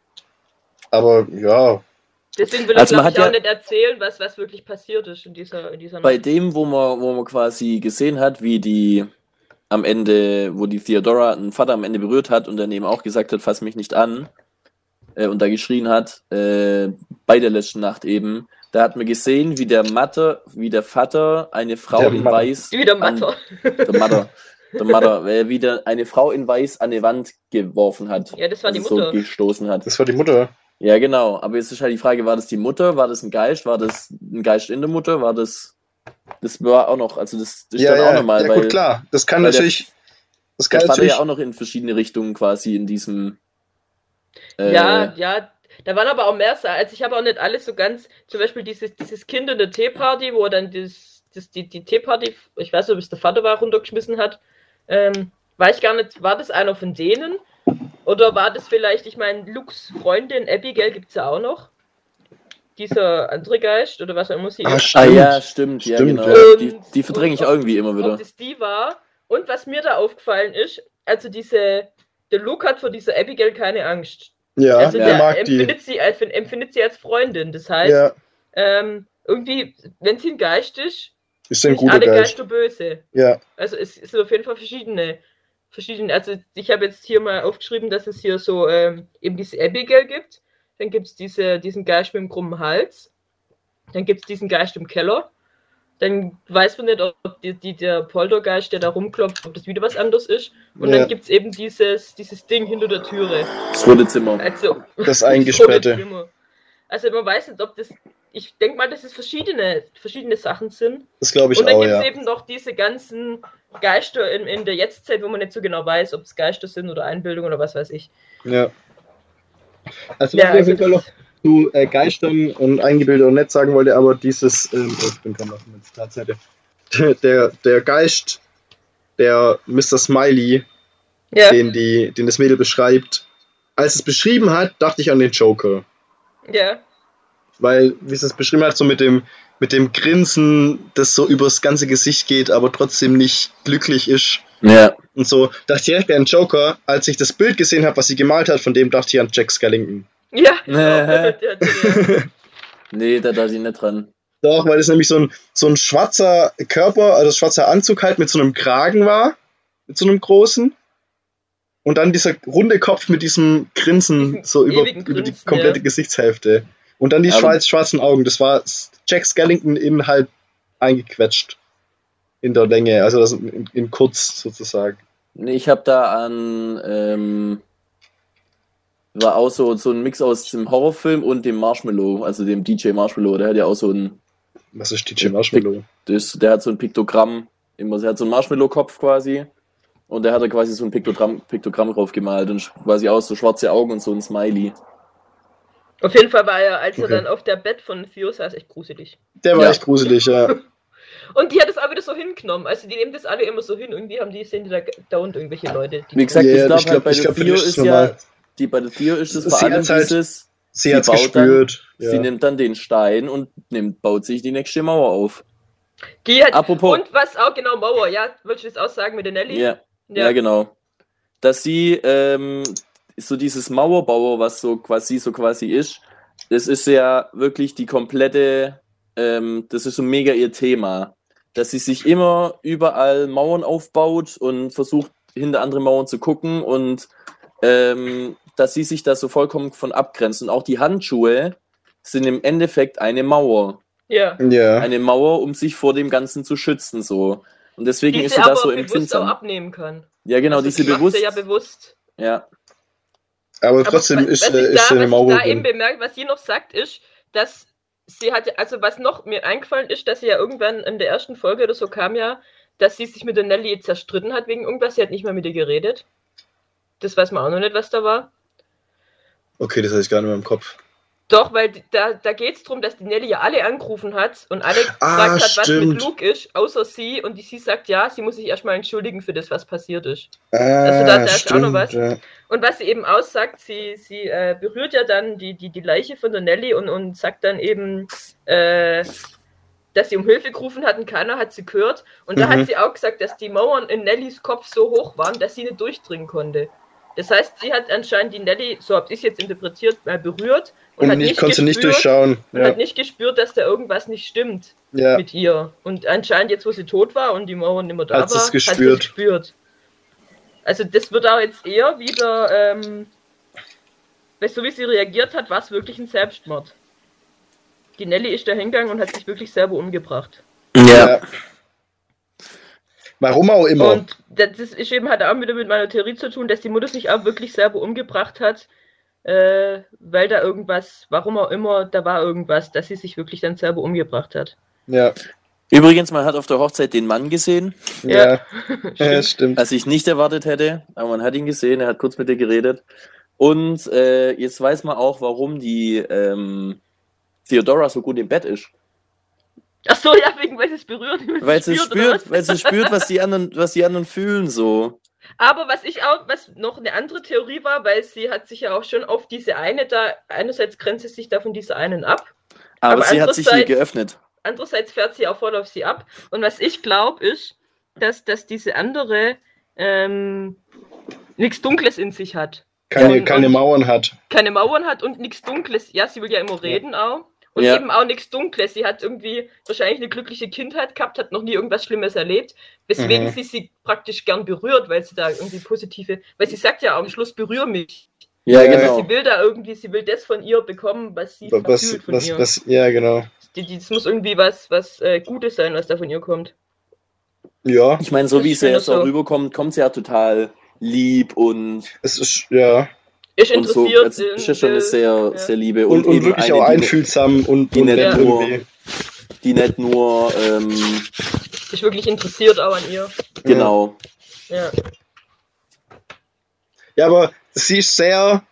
Aber ja, Deswegen will er, Also man glaube ich, hat auch nicht erzählen, was wirklich passiert ist in dieser Bei Nacht. dem, wo man quasi gesehen hat, wie die am Ende, wo die Theodora einen Vater am Ende berührt hat und dann eben auch gesagt hat, fass mich nicht an, und da geschrien hat, bei der letzten Nacht eben, da hat man gesehen, wie der Vater eine Frau Der in Matter. Weiß Wieder Matter. der Matter, wieder eine Frau in Weiß an die Wand geworfen hat. Ja, das war die Also Mutter. so gestoßen hat. das war die Mutter. Ja, genau. Aber jetzt ist halt die Frage, war das die Mutter? War das ein Geist? War das ein Geist in der Mutter? Das war auch noch, also das ist dann auch nochmal, ja, weil gut, klar. Das kann weil der- natürlich. Das der kann Vater natürlich. ja auch noch in verschiedene Richtungen quasi in diesem. Ja, da waren aber auch mehr Sachen. Also ich habe auch nicht alles so ganz, zum Beispiel dieses Kind in der Teeparty, wo er dann die Teeparty, ich weiß nicht, ob es der Vater war, runtergeschmissen hat. Weiß ich gar nicht, war das einer von denen? Oder war das vielleicht, ich meine, Lukes Freundin Abigail gibt es ja auch noch. Dieser andere Geist, oder was auch immer sie ist. Ah ja, stimmt, ja, Stimmt, genau. ja. Die verdränge ich irgendwie immer wieder. Ob das die war. Und was mir da aufgefallen ist, also der Luke hat vor dieser Abigail keine Angst. Ja, Also er der mag die. empfindet sie als Freundin. Das heißt, Ja, irgendwie, wenn sie ein Geist ist, ist ein sind guter alle Geist. Geister böse. Ja, Also es sind auf jeden Fall verschiedene. Also ich habe jetzt hier mal aufgeschrieben, dass es hier so eben diese Abigail gibt. Dann gibt es diesen Geist mit dem krummen Hals. Dann gibt es diesen Geist im Keller. Dann weiß man nicht, ob der Poltergeist, der da rumklopft, ob das wieder was anderes ist. Und Ja. dann gibt es eben dieses Ding hinter der Türe. Das rote Zimmer. Also, das Eingesperrte. Zimmer. Also man weiß nicht, ob das. Ich denke mal, dass es verschiedene Sachen sind. Das glaube ich Und dann auch, gibt es ja. eben noch diese ganzen Geister in der Jetztzeit, wo man nicht so genau weiß, ob es Geister sind oder Einbildung oder was weiß ich. Ja. Also, Ja, was ich auf jeden Fall das- noch zu Geistern und eingebildet und nett sagen wollte, aber dieses, ich bin gerade auf der Startseite. Der Geist, der Mr. Smiley, Ja, den das Mädel beschreibt, als es beschrieben hat, dachte ich an den Joker. ja. Weil, wie es beschrieben hat, so mit dem Grinsen, das so übers ganze Gesicht geht, aber trotzdem nicht glücklich ist. Ja. Und so dachte ich direkt an Joker. Als ich das Bild gesehen habe, was sie gemalt hat, von dem dachte ich an Jack Skellington. Ja, Nee. ja. Nee, da dachte ich nicht dran. Doch, weil das nämlich so ein schwarzer Körper, also schwarzer Anzug halt mit so einem Kragen war. Mit so einem großen. Und dann dieser runde Kopf mit diesem Grinsen so über die Grinsen, komplette Gesichtshälfte. Und dann die schwarzen Augen. Das war Jack Skellington in halt eingequetscht. In der Länge, also das in kurz sozusagen. Ich habe da an war auch so ein Mix aus dem Horrorfilm und dem Marshmallow, also dem DJ Marshmallow. Der hat ja auch so ein... Was ist DJ Marshmallow? Der hat so ein Piktogramm, der hat so einen Marshmallow-Kopf quasi und der hat da quasi so ein Piktogramm drauf gemalt und quasi auch so schwarze Augen und so ein Smiley. Auf jeden Fall war er, als er dann auf der Bett von Theo saß, echt gruselig. Der war echt gruselig, ja. Und die hat es auch wieder so hingenommen. Also die nehmen das alle immer so hin. Irgendwie sehen die da unten irgendwelche Leute. Wie gesagt, ich glaube, bei der Theo ist bei der Theo ist es vor allem dieses... Sie hat's gespürt. Sie nimmt dann den Stein und baut sich die nächste Mauer auf. Apropos. Und was auch genau, Mauer, ja, würdest du das auch sagen mit der Nelly? Ja, genau. Dass sie so dieses Mauerbauer, was so quasi ist, das ist ja wirklich die komplette, das ist so mega ihr Thema. Dass sie sich immer überall Mauern aufbaut und versucht, hinter andere Mauern zu gucken und dass sie sich da so vollkommen von abgrenzt. Und auch die Handschuhe sind im Endeffekt eine Mauer. Ja. Eine Mauer, um sich vor dem Ganzen zu schützen, so. Und deswegen ist sie da so empfindsam. Auch abnehmen kann. Ja, genau, also diese bewusst. Ja, bewusst. Ja. Aber trotzdem ist eine Mauer. Was ich da eben bemerkt, was sie noch sagt, ist, dass sie hatte, also was noch mir eingefallen ist, dass sie ja irgendwann in der ersten Folge oder so kam ja, dass sie sich mit der Nelly zerstritten hat wegen irgendwas. Sie hat nicht mehr mit ihr geredet. Das weiß man auch noch nicht, was da war. Okay, das hatte ich gar nicht mehr im Kopf. Doch, weil da geht es darum, dass die Nelly ja alle angerufen hat und alle gefragt hat, was mit Luke ist, außer sie. Und sie sagt, ja, sie muss sich erstmal entschuldigen für das, was passiert ist. Also da ist auch noch was. Ja. Und was sie eben aussagt, sie berührt ja dann die Leiche von der Nelly und sagt dann eben, dass sie um Hilfe gerufen hat und keiner hat sie gehört. Und da hat sie auch gesagt, dass die Mauern in Nellys Kopf so hoch waren, dass sie nicht durchdringen konnte. Das heißt, sie hat anscheinend die Nelly, so habe ich es jetzt interpretiert, mal berührt und hat nicht durchschauen. Und hat nicht gespürt, dass da irgendwas nicht stimmt mit ihr. Und anscheinend jetzt, wo sie tot war und die Mauer nicht mehr da war, hat sie es gespürt. Also das wird auch jetzt eher wieder, so wie sie reagiert hat, war es wirklich ein Selbstmord. Die Nelly ist da hingegangen und hat sich wirklich selber umgebracht. Ja. Warum auch immer. Und das ist eben, hat auch wieder mit meiner Theorie zu tun, dass die Mutter sich auch wirklich selber umgebracht hat, weil da irgendwas, warum auch immer, da war irgendwas, dass sie sich wirklich dann selber umgebracht hat. Ja. Übrigens, man hat auf der Hochzeit den Mann gesehen. Ja, stimmt. Was ich nicht erwartet hätte, aber man hat ihn gesehen, er hat kurz mit ihr geredet. Und jetzt weiß man auch, warum die Theodora so gut im Bett ist. Ach so, ja, weil sie es berührt. Weil sie spürt, was die anderen fühlen, so. Aber was noch eine andere Theorie war, weil sie hat sich ja auch schon auf diese eine da, einerseits grenzt sie sich da von dieser einen ab. Aber sie hat sich nie geöffnet. Andererseits fährt sie auch voll auf sie ab. Und was ich glaube, ist, dass diese andere nichts Dunkles in sich hat. Keine Mauern hat. Keine Mauern hat und nichts Dunkles. Ja, sie will ja immer reden auch. Und eben auch nichts Dunkles. Sie hat irgendwie wahrscheinlich eine glückliche Kindheit gehabt, hat noch nie irgendwas Schlimmes erlebt, weswegen sie praktisch gern berührt, weil sie da irgendwie positive, weil sie sagt ja auch am Schluss, berühr mich. Ja, genau. Sie will da irgendwie, sie will das von ihr bekommen, was sie fühlt von ihr. Ja, genau. Das muss irgendwie was Gutes sein, was da von ihr kommt. Ja. Ich meine, so wie sie jetzt auch rüberkommt, kommt sie ja total lieb und... Es ist, ja... Ich interessiert. So, ist ja schon eine sehr liebe und eben wirklich eine, auch einfühlsam und die nicht nur sich wirklich interessiert auch an ihr. Genau. Ja. Ja, aber sie ist sehr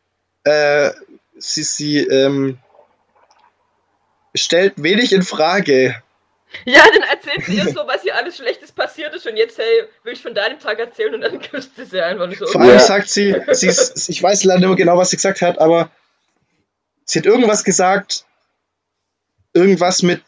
sie stellt wenig in Frage. Ja, dann erzählt sie ihr so, was hier alles Schlechtes passiert ist und jetzt, hey, will ich von deinem Tag erzählen und dann küsst sie sie einfach so. Vor allem sagt sie ich weiß leider nicht mehr genau, was sie gesagt hat, aber sie hat irgendwas gesagt, irgendwas mit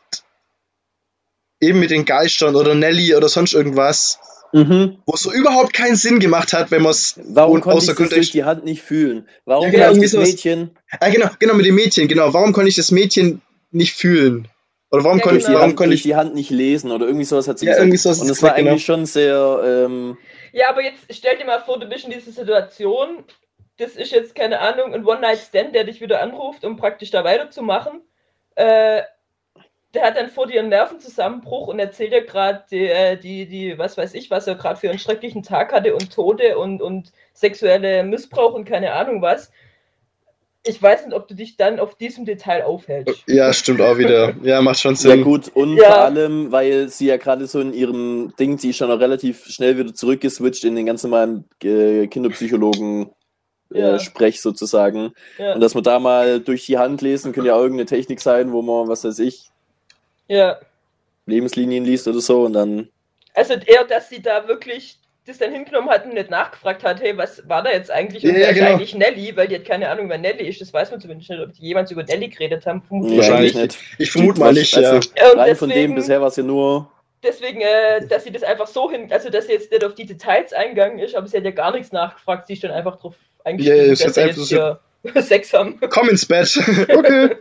den Geistern oder Nelly oder sonst irgendwas, wo es so überhaupt keinen Sinn gemacht hat, wenn man es warum konnte ich das durch die Hand nicht fühlen? Warum kann ich das Mädchen... Genau, mit dem Mädchen, genau. Warum konnte ich das Mädchen nicht fühlen? Oder warum Ja, konnte genau. warum konnte durch ich. die Hand nicht lesen oder irgendwie sowas hat sie Ja, gesagt. irgendwie sowas Und ist es war genau. eigentlich schon sehr, Ja, aber jetzt stell dir mal vor, du bist in dieser Situation. Das ist jetzt, keine Ahnung, ein One-Night-Stand, der dich wieder anruft, um praktisch da weiterzumachen. Der hat dann vor dir einen Nervenzusammenbruch und erzählt dir gerade die, was weiß ich, was er gerade für einen schrecklichen Tag hatte und Tode und sexuelle Missbrauch und keine Ahnung was. Ich weiß nicht, ob du dich dann auf diesem Detail aufhältst. Ja, stimmt auch wieder. Ja, macht schon ja Sinn. gut, und Ja. vor allem, weil sie ja gerade so in ihrem Ding, sie ist schon noch relativ schnell wieder zurückgeswitcht in den ganz normalen Kinderpsychologen Ja. Sprech sozusagen. Ja. Und dass man da mal durch die Hand lesen, könnte ja auch irgendeine Technik sein, wo man, was weiß ich, Ja. Lebenslinien liest oder so und dann. Also eher, dass sie da wirklich das dann hingenommen hat und nicht nachgefragt hat, hey, was war da jetzt eigentlich? Und Ja, wer ist genau. eigentlich Nelly? Weil die hat keine Ahnung, wer Nelly ist. Das weiß man zumindest nicht, ob die jemals über Nelly geredet haben. Vermutlich Wahrscheinlich nicht. Ich vermute mal nicht, ja. Also, Und rein von dem deswegen- bisher war es ja nur. Deswegen, dass sie das einfach so also dass sie jetzt nicht auf die Details eingegangen ist, aber sie hat ja gar nichts nachgefragt, sie ist dann einfach drauf eingestiegen, Ja, es dass hat sie einfach jetzt so- hier Sex haben. Komm ins Bett. Okay.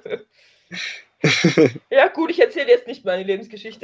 Ja, gut, ich erzähle jetzt nicht meine Lebensgeschichte.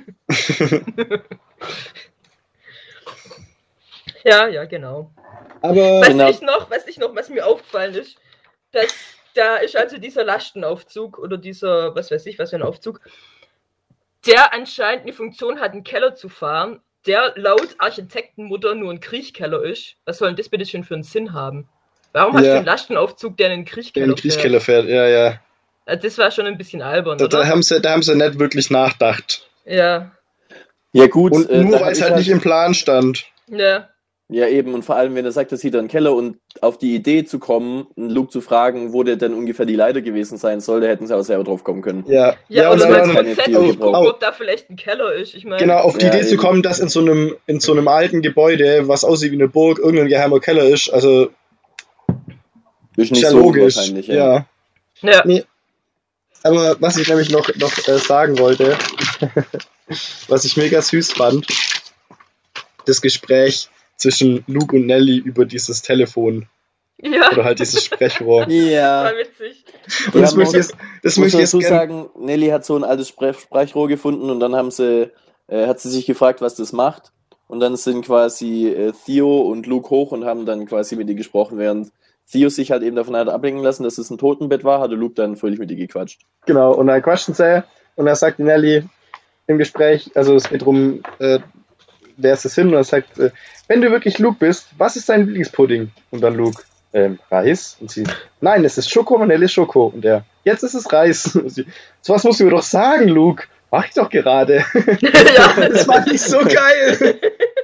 Ja, genau. Aber Genau. Was mir aufgefallen ist, dass da ist also dieser Lastenaufzug oder dieser, was weiß ich, was für ein Aufzug, der anscheinend eine Funktion hat, einen Keller zu fahren, der laut Architektenmutter nur ein Kriechkeller ist. Was soll denn das bitte schon für einen Sinn haben? Warum hast Ja. du einen Lastenaufzug, der in einen Kriechkeller in den Kriechkeller fährt, ja. fährt? Das war schon ein bisschen albern, Da oder? haben sie nicht wirklich nachgedacht. Ja, Ja, gut. Und da nur hab weil es ich halt nicht im Plan stand. ja. Ja, eben. Und vor allem, wenn er sagt, das sieht er einen Keller und auf die Idee zu kommen, einen Luke zu fragen, wo der denn ungefähr die Leiter gewesen sein soll, da hätten sie auch selber drauf kommen können. Ja, Ja, und oder dann- mal dann- grundsätzlich Theorie gucken, brauchen. ob da vielleicht ein Keller ist. Ich meine, genau, auf die Ja, Idee zu eben. kommen, dass in so einem alten Gebäude, was aussieht wie eine Burg, irgendein geheimer Keller ist, also Ist ist nicht ja so logisch. wahrscheinlich, Ja. ja. Nee. Aber was ich nämlich noch sagen wollte, was ich mega süß fand, das Gespräch zwischen Luke und Nelly über dieses Telefon Ja, oder halt dieses Sprechrohr. Ja. war witzig. Und das haben möchte ich Muss jetzt man dazu gern, sagen, Nelly hat so ein altes Sprechrohr gefunden und dann hat sie sich gefragt, was das macht. Und dann sind quasi Theo und Luke hoch und haben dann quasi mit ihr gesprochen, während Theo sich halt eben davon hat ablenken lassen, dass es ein Totenbett war, hatte Luke dann völlig mit ihr gequatscht. genau, und dann quatschen sie und dann sagt die Nelly im Gespräch, also es geht darum, wer ist es hin? Und er sagt, wenn du wirklich Luke bist, was ist dein Lieblingspudding? Und dann Luke, Reis? Und sie, nein, es ist Schoko, und Nelly Schoko. Und er, jetzt ist es Reis. Und sie, sowas musst du mir doch sagen, Luke. Mach ich doch gerade. Ja. Das fand ich so geil.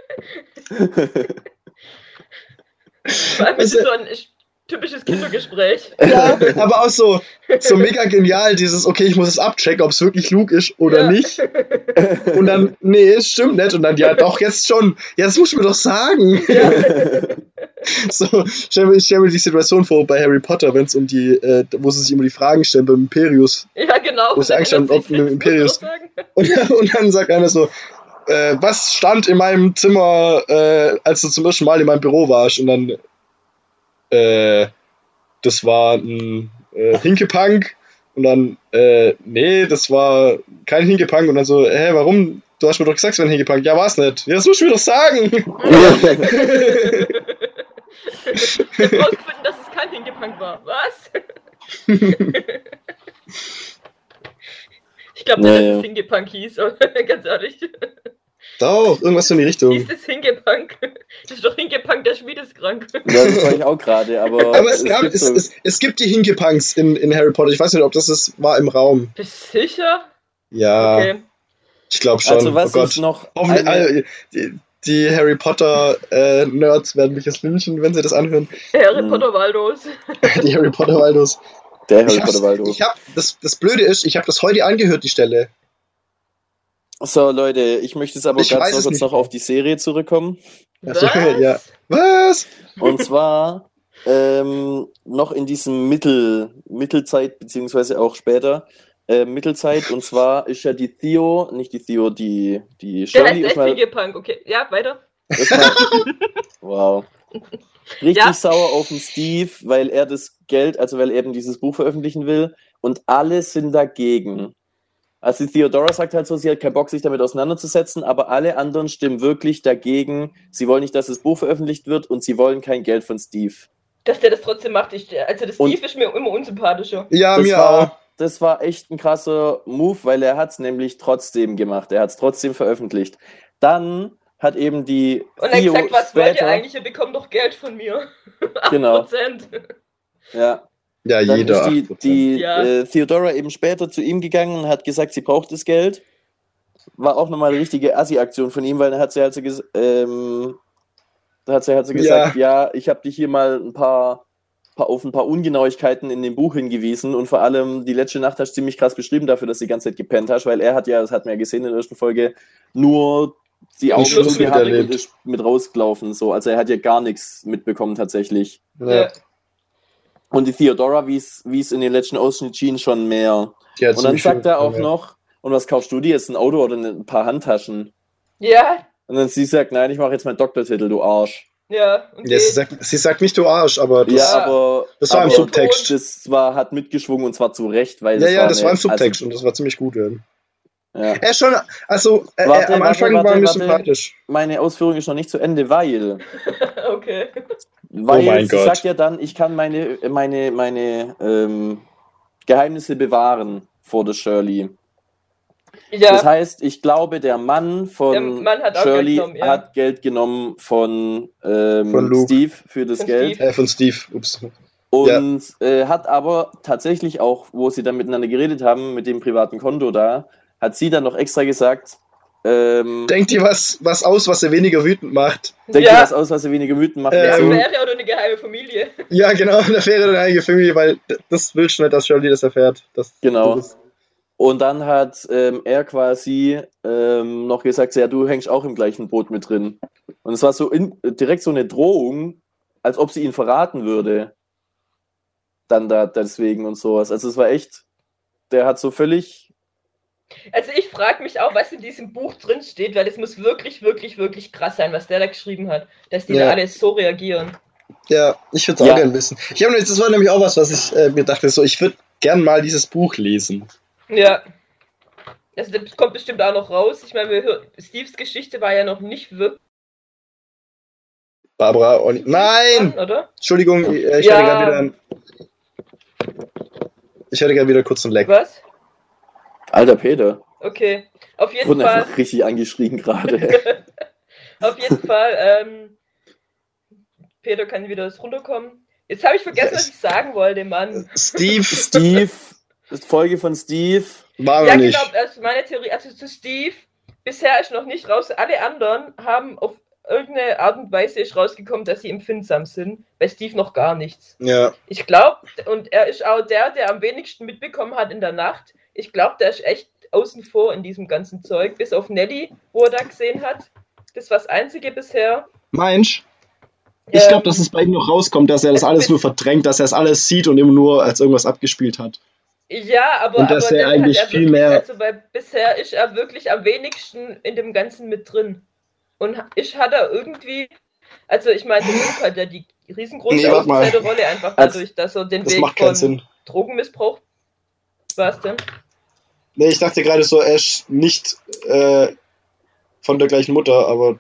Vor allem ist es so ein typisches Kindergespräch. Ja, aber auch so mega genial, dieses, okay, ich muss es abchecken, ob es wirklich Luke ist oder Ja. nicht. Und dann, nee, es stimmt nicht. Und dann, ja, doch, jetzt schon. Ja, das musst du mir doch sagen. So, ich stell mir die Situation vor bei Harry Potter, wenn es um die, wo sie sich immer die Fragen stellen beim Imperius. Ja, genau. Wo ist eigentlich schon, ob ein Imperius. Und dann sagt einer so, was stand in meinem Zimmer, als du zum ersten Mal in meinem Büro warst? Und dann, das war ein Hinkepunk. Und dann, nee, das war kein Hinkepunk. Und dann so, warum? Du hast mir doch gesagt, es wäre ein Hinkepunk. Ja, war's nicht. Ja, das musst du mir doch sagen. Ich hab rausgefunden, dass es kein Hingepunk war. Was? Ich glaube nicht, Ja, dass ja. es Hingepunk hieß, aber ganz ehrlich. Doch, irgendwas so in die Richtung. Hieß es Hingepunk? Das ist doch Hingepunk, der Schmied ist krank. Ja, das war ich auch gerade, aber, Aber gibt so, es gibt die Hinkepunks in Harry Potter. Ich weiß nicht, ob das war im Raum. Bist du sicher? Ja, Okay. ich glaube schon. also was oh Gott. ich noch Hoffentlich, die Harry Potter Nerds werden mich jetzt lynchen, wenn sie das anhören. Harry Potter Waldos. Die Harry Potter Waldos. der Harry Potter Waldo. Das Blöde ist, ich habe das heute angehört, die Stelle. So, Leute, ich möchte jetzt aber Ich weiß ganz es kurz nicht. noch auf die Serie zurückkommen. Ach so, Was? ja. Was? Und zwar noch in diesem Mittelzeit, beziehungsweise auch später, Mittelzeit. Und zwar ist ja die Theo, nicht die Theo, die Der Shirley heißt ist echt mal, Hingepunk. Okay, ja, weiter. ist mal wow. Richtig Ja. sauer auf den Steve, weil er das Geld, also weil er eben dieses Buch veröffentlichen will. Und alle sind dagegen. Also Theodora sagt halt so, sie hat keinen Bock, sich damit auseinanderzusetzen, aber alle anderen stimmen wirklich dagegen. Sie wollen nicht, dass das Buch veröffentlicht wird und sie wollen kein Geld von Steve. Dass der das trotzdem macht. Also das Steve ist mir immer unsympathischer. Ja, Das mir war, auch. das war echt ein krasser Move, weil er hat es nämlich trotzdem gemacht. Er hat es trotzdem veröffentlicht. Dann hat eben die Und er hat Theo gesagt, was wollt ihr später... eigentlich? Ihr bekommt doch Geld von mir. 8%. Genau. Ja, Ja, dann jeder. ist 8%. Ja. Theodora eben später zu ihm gegangen und hat gesagt, sie braucht das Geld. War auch nochmal eine richtige Assi-Aktion von ihm, weil dann hat sie halt so, gesagt, ja, ich habe dich hier mal auf ein paar Ungenauigkeiten in dem Buch hingewiesen und vor allem die letzte Nacht hast du ziemlich krass beschrieben dafür, dass du die ganze Zeit gepennt hast, weil er hat ja, das hat man ja gesehen in der ersten Folge, nur die Augen Schluss zugehabt miterlebt. und ist mit rausgelaufen. So. Also er hat ja gar nichts mitbekommen tatsächlich. Ja. Und die Theodora, wie es in den letzten Ausschnitt schien, schon mehr. Die hat Und dann ziemlich sagt viel er auch mehr. noch, und was kaufst du dir jetzt, ein Auto oder ein paar Handtaschen? Ja, Und dann sie sagt, nein, ich mache jetzt meinen Doktortitel, du Arsch. ja. Und Ja, sie sagt nicht, du Arsch, aber das, Ja, aber das war im aber Subtext. Das hat mitgeschwungen und zwar zu Recht, weil das war im eine- Subtext und das war ziemlich gut. Ja. Ja. Er ist schon, also Warte, am Anfang warte, war mir warte. sympathisch. Meine Ausführung ist noch nicht zu Ende, weil Okay. mein sie Gott. sagt ja dann, ich kann meine Geheimnisse bewahren vor der Shirley. Ja, Das heißt, ich glaube, der Mann von Der Mann hat auch Shirley Geld genommen, ja. hat Geld genommen von Luke. Steve für das Von Geld. Steve. Von Steve. Ups. Und hat aber tatsächlich auch, wo sie dann miteinander geredet haben, mit dem privaten Konto da, hat sie dann noch extra gesagt, Denkt ihr was aus, was er weniger wütend macht? denkt Ja. ihr was aus, was ihr weniger wütend macht? eine Ähm, Also, Affäre oder eine geheime Familie. Ja, genau, eine Affäre deine eigene Familie, weil das willst du nicht, dass Shirley das erfährt. Genau. Das, und dann hat er quasi noch gesagt, ja, du hängst auch im gleichen Boot mit drin. Und es war so direkt so eine Drohung, als ob sie ihn verraten würde. Dann da deswegen und sowas. Also es war echt, der hat so völlig... Also ich frage mich auch, was in diesem Buch drin steht, weil es muss wirklich, wirklich, wirklich krass sein, was der da geschrieben hat, dass die Ja. da alle so reagieren. ja, ich würde es auch Ja. gerne wissen. Das war nämlich auch was ich mir dachte, so, ich würde gern mal dieses Buch lesen. Ja. Also das kommt bestimmt auch noch raus. Ich meine, Steves Geschichte war ja noch nicht wirklich Barbara, nein! dran, oder? Entschuldigung, ich Ja. hatte gerade wieder kurz einen Leck. Was? Alter Peter. Okay. Auf jeden Wurde Fall. einfach richtig angeschrien gerade. Auf jeden Fall, Peter kann wieder runterkommen. Jetzt habe ich vergessen, was ich sagen wollte, Mann. Steve Folge von Steve. war Ja, noch nicht. genau, also meine Theorie, also zu Steve, bisher ist noch nicht raus. Alle anderen haben auf irgendeine Art und Weise ist rausgekommen, dass sie empfindsam sind. Bei Steve noch gar nichts. Ja, Ich glaube, und er ist auch der am wenigsten mitbekommen hat in der Nacht. Ich glaube, der ist echt außen vor in diesem ganzen Zeug, bis auf Nelly, wo er da gesehen hat. Das war das Einzige bisher. meinst ich glaube, dass es bei ihm noch rauskommt, dass er das Also alles nur verdrängt, dass er es alles sieht und immer nur als irgendwas abgespielt hat. Ja, aber, Und dass aber er dann eigentlich hat er viel wirklich, mehr- also weil bisher ist er wirklich am wenigsten in dem Ganzen mit drin. Und hat er irgendwie, also ich meine, der Luke hat ja die riesengroße Nee, warte mal. Rolle einfach Also, dadurch, dass er den Das Weg macht keinen von Sinn. Drogenmissbrauch. Was denn? Nee, ich dachte gerade so, er ist nicht von der gleichen Mutter, aber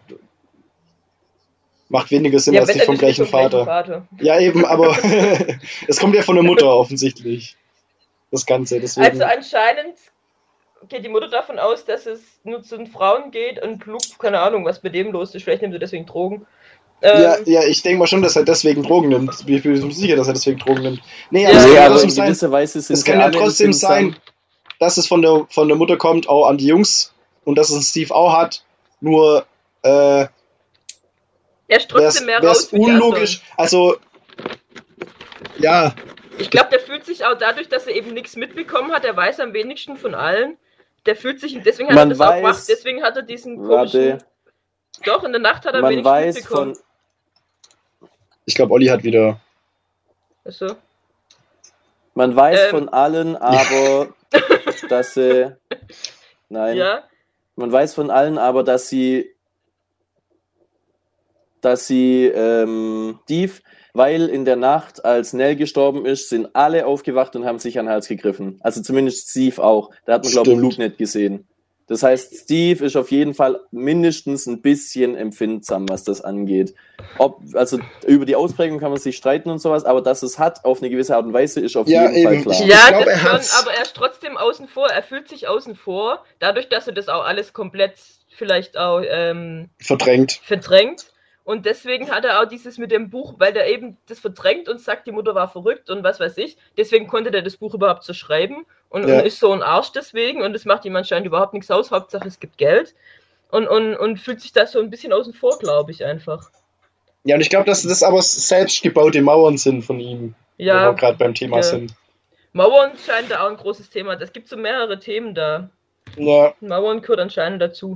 macht weniger Sinn als wenn nicht dann vom nicht gleichen Vater. Vater. Ja, eben, aber es kommt ja von der Mutter offensichtlich. Das Ganze, deswegen. Also anscheinend geht die Mutter davon aus, dass es nur zu den Frauen geht und Luke, keine Ahnung, was bei dem los ist. Vielleicht nimmt er deswegen Drogen. Ja, ich denke mal schon, dass er deswegen Drogen nimmt. Ich bin mir sicher, dass er deswegen Drogen nimmt. Nee, Ja, aber es Nee, kann aber trotzdem in sein, gewisser Weise sind es sie kann ja alle trotzdem empfindsam. sein, dass es von der Mutter kommt, auch an die Jungs und dass es Steve auch hat. Nur er ist trotzdem mehr wäre raus es für die unlogisch. Also, ja, anderen. Ich glaube, der fühlt sich auch dadurch, dass er eben nichts mitbekommen hat, er weiß am wenigsten von allen. Der fühlt sich, deswegen hat Man er das auch weiß- gemacht, deswegen hat er diesen komischen... Warte, Doch, in der Nacht hat er am man wenigsten weiß mitbekommen. von... ich glaube, Olli hat wieder. Achso. Man weiß Ähm. von allen, aber dass sie... Nein. Ja, Man weiß von allen, aber dass sie dass sie Steve, weil in der Nacht, als Nell gestorben ist, sind alle aufgewacht und haben sich an den Hals gegriffen. Also zumindest Steve auch. Da hat man, glaube ich, Luke nicht gesehen. Das heißt, Steve ist auf jeden Fall mindestens ein bisschen empfindsam, was das angeht. Also über die Ausprägung kann man sich streiten und sowas, aber dass es hat auf eine gewisse Art und Weise, ist auf jeden Fall klar. Ja, glaub, das schon, aber er ist trotzdem außen vor. Er fühlt sich außen vor, dadurch, dass er das auch alles komplett vielleicht auch verdrängt. Und deswegen hat er auch dieses mit dem Buch, weil der eben das verdrängt und sagt, die Mutter war verrückt und was weiß ich. Deswegen konnte der das Buch überhaupt so schreiben und ist so ein Arsch deswegen und das macht ihm anscheinend überhaupt nichts aus. Hauptsache es gibt Geld und fühlt sich da so ein bisschen außen vor, glaube ich einfach. Ja, und ich glaube, dass das aber selbstgebaute Mauern sind von ihm, wenn wir gerade beim Thema sind. Mauern scheint da auch ein großes Thema. Es gibt so mehrere Themen da. Ja. Mauern gehört anscheinend dazu.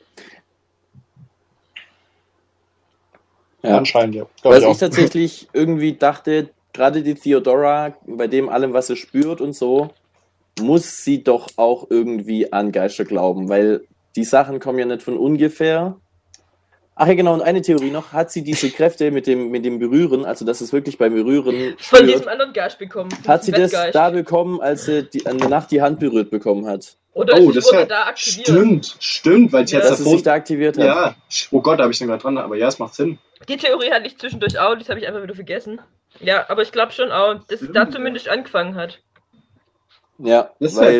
Ja. Anscheinend, ja. Weil ich tatsächlich irgendwie dachte, gerade die Theodora, bei dem allem, was sie spürt und so, muss sie doch auch irgendwie an Geister glauben, weil die Sachen kommen ja nicht von ungefähr. Ach ja, genau, und eine Theorie noch, hat sie diese Kräfte mit dem Berühren, also dass es wirklich beim Berühren spürt, von diesem anderen Geist bekommen. Hat sie das da bekommen, als sie an der Nacht die Hand berührt bekommen hat? Oder das wurde da aktiviert. Stimmt, weil es jetzt dass es sich da aktiviert hat. Ja, oh Gott, da habe ich den gerade dran, aber ja, es macht Sinn. Die Theorie hatte ich zwischendurch auch, das habe ich einfach wieder vergessen. Ja, aber ich glaube schon auch, dass es da zumindest angefangen hat. Ja,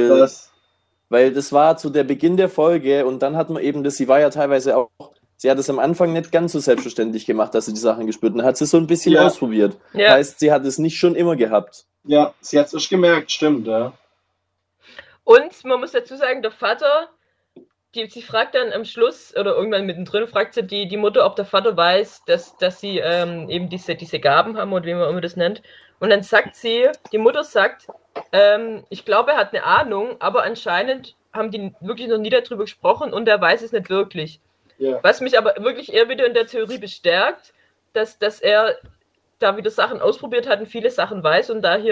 weil das war zu der Beginn der Folge und dann hat man eben das, sie war ja teilweise auch, sie hat es am Anfang nicht ganz so selbstverständlich gemacht, dass sie die Sachen gespürt hat. Dann hat sie so ein bisschen ausprobiert. Ja. Heißt, sie hat es nicht schon immer gehabt. Ja, sie hat es nicht gemerkt, stimmt, ja. Und man muss dazu sagen, der Vater, sie fragt dann am Schluss, oder irgendwann mittendrin, fragt sie die Mutter, ob der Vater weiß, dass sie eben diese Gaben haben, oder wie man immer das nennt. Und dann sagt die Mutter sagt, ich glaube, er hat eine Ahnung, aber anscheinend haben die wirklich noch nie darüber gesprochen und er weiß es nicht wirklich. Ja. Was mich aber wirklich eher wieder in der Theorie bestärkt, dass er da wieder Sachen ausprobiert hat und viele Sachen weiß und da hier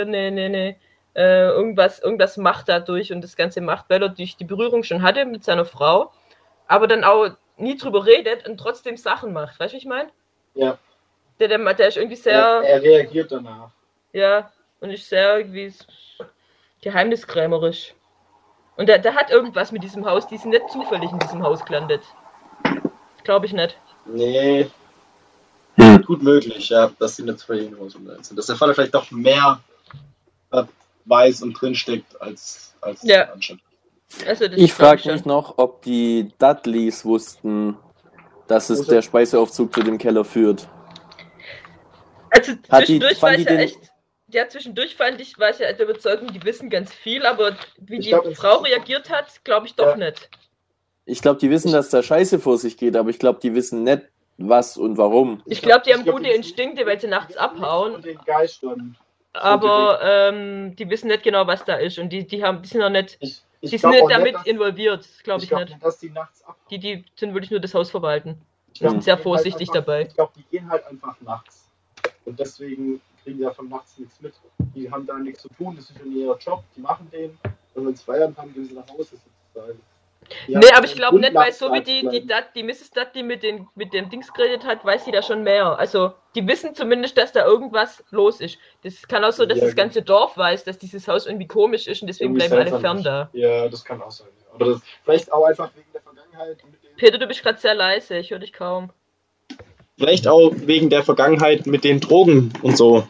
irgendwas macht dadurch und das Ganze macht, weil er die Berührung schon hatte mit seiner Frau, aber dann auch nie drüber redet und trotzdem Sachen macht. Weißt du, wie ich meine? Ja. Der ist irgendwie sehr... Er reagiert danach. Ja, und ist sehr irgendwie geheimniskrämerisch. Und der hat irgendwas mit diesem Haus, die sind nicht zufällig in diesem Haus gelandet. Glaube ich nicht. Nee. Gut möglich, ja, dass sie nicht zufällig in dem Haus gelandet sind. Dass der Vater vielleicht doch mehr weiß und drinsteckt als anscheinend. Also ich frage mich noch, ob die Dudleys wussten, dass es der Speiseaufzug zu dem Keller führt. Also zwischendurch war ich ja echt... Ja, zwischendurch war ich ja der Überzeugung, die wissen ganz viel, aber wie die Frau reagiert hat, glaube ich doch nicht. Ich glaube, die wissen, dass da Scheiße vor sich geht, aber ich glaube, die wissen nicht, was und warum. Ich glaube, die haben gute Instinkte, weil sie nachts abhauen. Und den Geist aber die wissen nicht genau, was da ist. Und die sind noch nicht, die sind nicht damit involviert, glaube ich nicht. Dass die nachts abhauen. Die sind wirklich nur das Haus verwalten. Die sind sehr vorsichtig dabei. Ich glaube, die gehen halt einfach nachts. Und deswegen kriegen die ja von nachts nichts mit. Die haben da nichts zu tun, das ist schon ihr Job, die machen den. Und wenn sie Feierabend haben, gehen sie nach Hause sozusagen. Nee, aber ich glaube nicht, weil so wie die Mrs. Dudley mit dem Dings geredet hat, weiß sie da schon mehr. Also, die wissen zumindest, dass da irgendwas los ist. Das kann auch so, dass das ganze Dorf weiß, dass dieses Haus irgendwie komisch ist und deswegen bleiben alle fern da. Ja, das kann auch sein. Oder das, vielleicht auch einfach wegen der Vergangenheit. Peter, du bist gerade sehr leise, ich höre dich kaum. Vielleicht auch wegen der Vergangenheit mit den Drogen und so.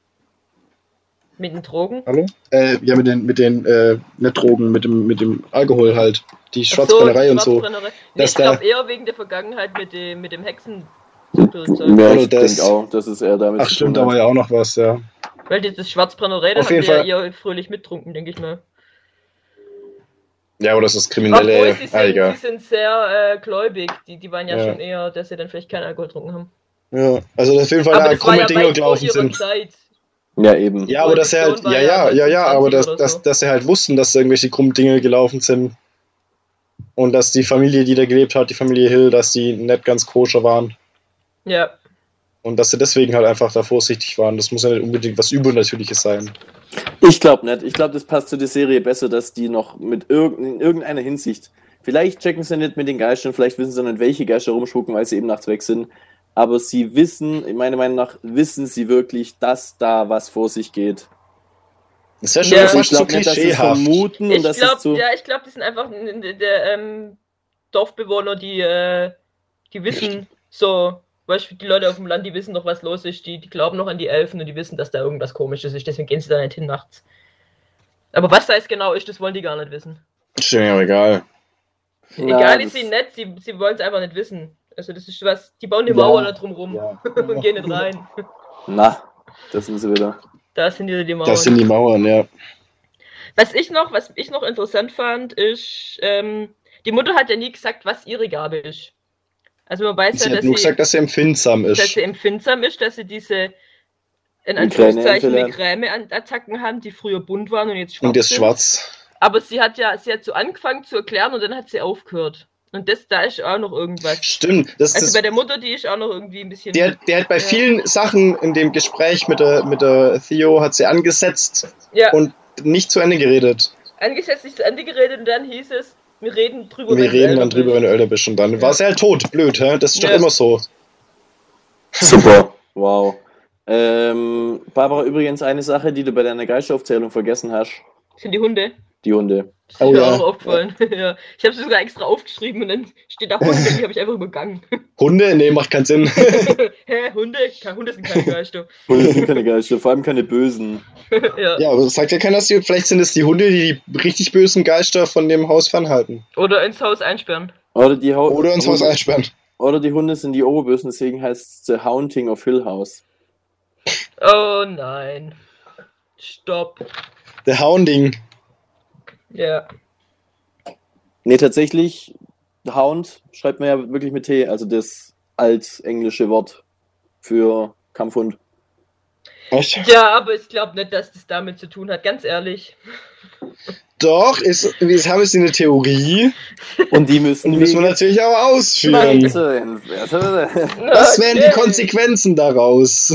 Mit den Drogen? Hallo? Ja, mit den nicht Drogen, mit dem Alkohol halt. Die Schwarzbrennerei und so. Nee, ich glaube eher wegen der Vergangenheit mit dem Hexen. Ja, ich denke auch, das ist eher damit. Ach stimmt, da war ja auch noch was, ja. Weil das Schwarzbrennerei, da haben die ja fröhlich mittrunken, denke ich mal. Ja, aber das ist kriminelle. Sie sind sehr gläubig. Die waren ja schon eher, dass sie dann vielleicht keinen Alkohol getrunken haben. Ja, also auf jeden Fall da krumme Dinge gelaufen sind. Ja, eben. Ja, aber dass er halt, aber dass sie halt wussten, dass irgendwelche krummen Dinge gelaufen sind. Und dass die Familie, die da gelebt hat, die Familie Hill, dass die nicht ganz koscher waren. Ja. Und dass sie deswegen halt einfach da vorsichtig waren. Das muss ja nicht unbedingt was Übernatürliches sein. Ich glaube nicht. Ich glaube, das passt zu der Serie besser, dass die noch in irgendeiner Hinsicht, vielleicht checken sie nicht mit den Geistern, vielleicht wissen sie nicht, welche Geister rumspucken, weil sie eben nachts weg sind. aber sie wissen, meiner Meinung nach, wissen sie wirklich, dass da was vor sich geht. Das ist ja schon Ja. fast Ich so glaube nicht, dass sie es klischeehaft. vermuten und Ich das glaube, ist so. ja, ich glaube, die sind einfach Dorfbewohner, die wissen so, weißt du, die Leute auf dem Land, die wissen doch, was los ist, die glauben noch an die Elfen und die wissen, dass da irgendwas Komisches ist, deswegen gehen sie da nicht hin nachts. Aber was da jetzt genau ist, das wollen die gar nicht wissen. Ist denen ja egal. Egal das- ist ihnen nicht, sie wollen es einfach nicht wissen. Also das ist was, die bauen eine Ja. Mauer da drum rum Ja. und gehen nicht rein. Na, das sind sie wieder. Da sind die Mauern. Das sind die Mauern, ja. Was ich noch interessant fand, ist, die Mutter hat ja nie gesagt, was ihre Gabe ist. Also man weiß Sie ja, hat dass nur sie, gesagt, dass sie empfindsam dass ist. sie empfindsam ist, dass sie diese in Migräne Anführungszeichen entweder. Migräne-Attacken haben, die früher bunt waren und jetzt schwarz Und jetzt sind. schwarz. Aber sie hat so angefangen zu erklären und dann hat sie aufgehört. Und da ist auch noch irgendwas. Stimmt. Also bei der Mutter, die ist auch noch irgendwie ein bisschen... Der hat bei Ja. vielen Sachen in dem Gespräch mit der Theo hat sie angesetzt Ja, und nicht zu Ende geredet. angesetzt nicht zu Ende geredet und dann hieß es, wir reden drüber, Wir wenn du reden älter dann drüber, bist. wenn du älter bist. Und dann war sie halt tot. Blöd, hä? Das ist doch Ja. immer so. Super. Wow. Barbara, übrigens eine Sache, die du bei deiner Geisteraufzählung vergessen hast. Sind die Hunde? Die Hunde. Das ist Oh mir ja. auch aufgefallen. Ja. Ich habe es sogar extra aufgeschrieben und dann steht da Hunde, die habe ich einfach übergangen. Hunde? Nee, macht keinen Sinn. Hä, Hunde? Hunde sind keine Geister. Hunde sind keine Geister, vor allem keine bösen. Ja. Ja, aber das sagt ja keiner, dass vielleicht sind es die Hunde, die richtig bösen Geister von dem Haus fernhalten. Oder ins Haus einsperren. Oder die, Oder ins Haus einsperren. Oder die Hunde sind die Oberbösen, deswegen heißt es The Haunting of Hill House. Oh nein. Stopp. The Hounding. Ja. Nee, tatsächlich, Hound schreibt man ja wirklich mit T, also das altenglische Wort für Kampfhund. Echt? Ja, aber ich glaube nicht, dass das damit zu tun hat, ganz ehrlich. Doch, wir haben jetzt eine Theorie. Und die müssen, Die müssen wir natürlich auch ausführen. Was wären die Konsequenzen daraus?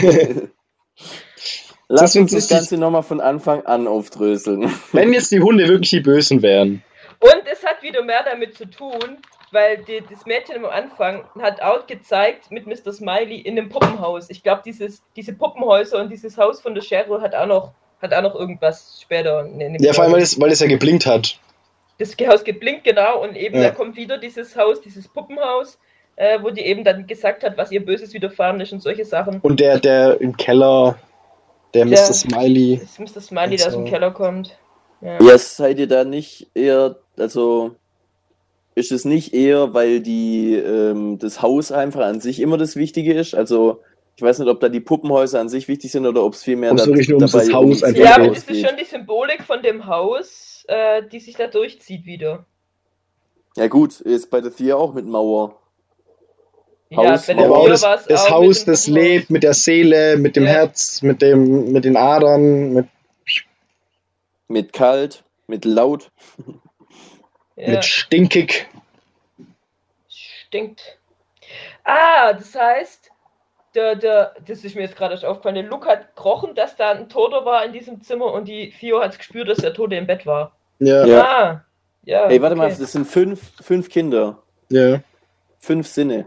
Lass Das uns das ist Ganze nochmal von Anfang an aufdröseln. Wenn jetzt die Hunde wirklich die Bösen wären. Und es hat wieder mehr damit zu tun, weil das Mädchen am Anfang hat auch gezeigt mit Mr. Smiley in einem Puppenhaus. Ich glaube, diese Puppenhäuser und dieses Haus von der Cheryl hat auch noch irgendwas später. Ja, vor allem, weil es ja geblinkt hat. Das Haus geblinkt, genau, und eben Ja. da kommt wieder dieses Haus, dieses Puppenhaus, wo die eben dann gesagt hat, was ihr Böses widerfahren ist und solche Sachen. Und der im Keller, der Mr. Smiley. Das ist Mr. Smiley, der aus dem So. Keller kommt. Ja. Ja, seid ihr da nicht eher, also ist es nicht eher, weil das Haus einfach an sich immer das Wichtige ist? Also ich weiß nicht, ob da die Puppenhäuser an sich wichtig sind oder ob es vielmehr Ob es wirklich nur ums dabei Haus einfach Ja, geht. aber das ist schon die Symbolik von dem Haus, die sich da durchzieht wieder. Ja gut, ist bei der Thea auch mit Mauer. Ja, Haus, bei der Aber Mauer. auch Tür war es das auch Haus, mit dem das Puppenhaus. lebt mit der Seele, mit dem Ja. Herz, mit den Adern, Mit kalt, mit laut. Ja, mit stinkig. stinkt. Ah, das heißt, das ist mir jetzt gerade erst aufgefallen, der Luke hat gerochen, dass da ein Toter war in diesem Zimmer und die Theo hat gespürt, dass der Tote im Bett war. Ja, Ja. Ah, ja. Ey, warte mal, okay. das sind fünf Kinder. ja. 5 Sinne.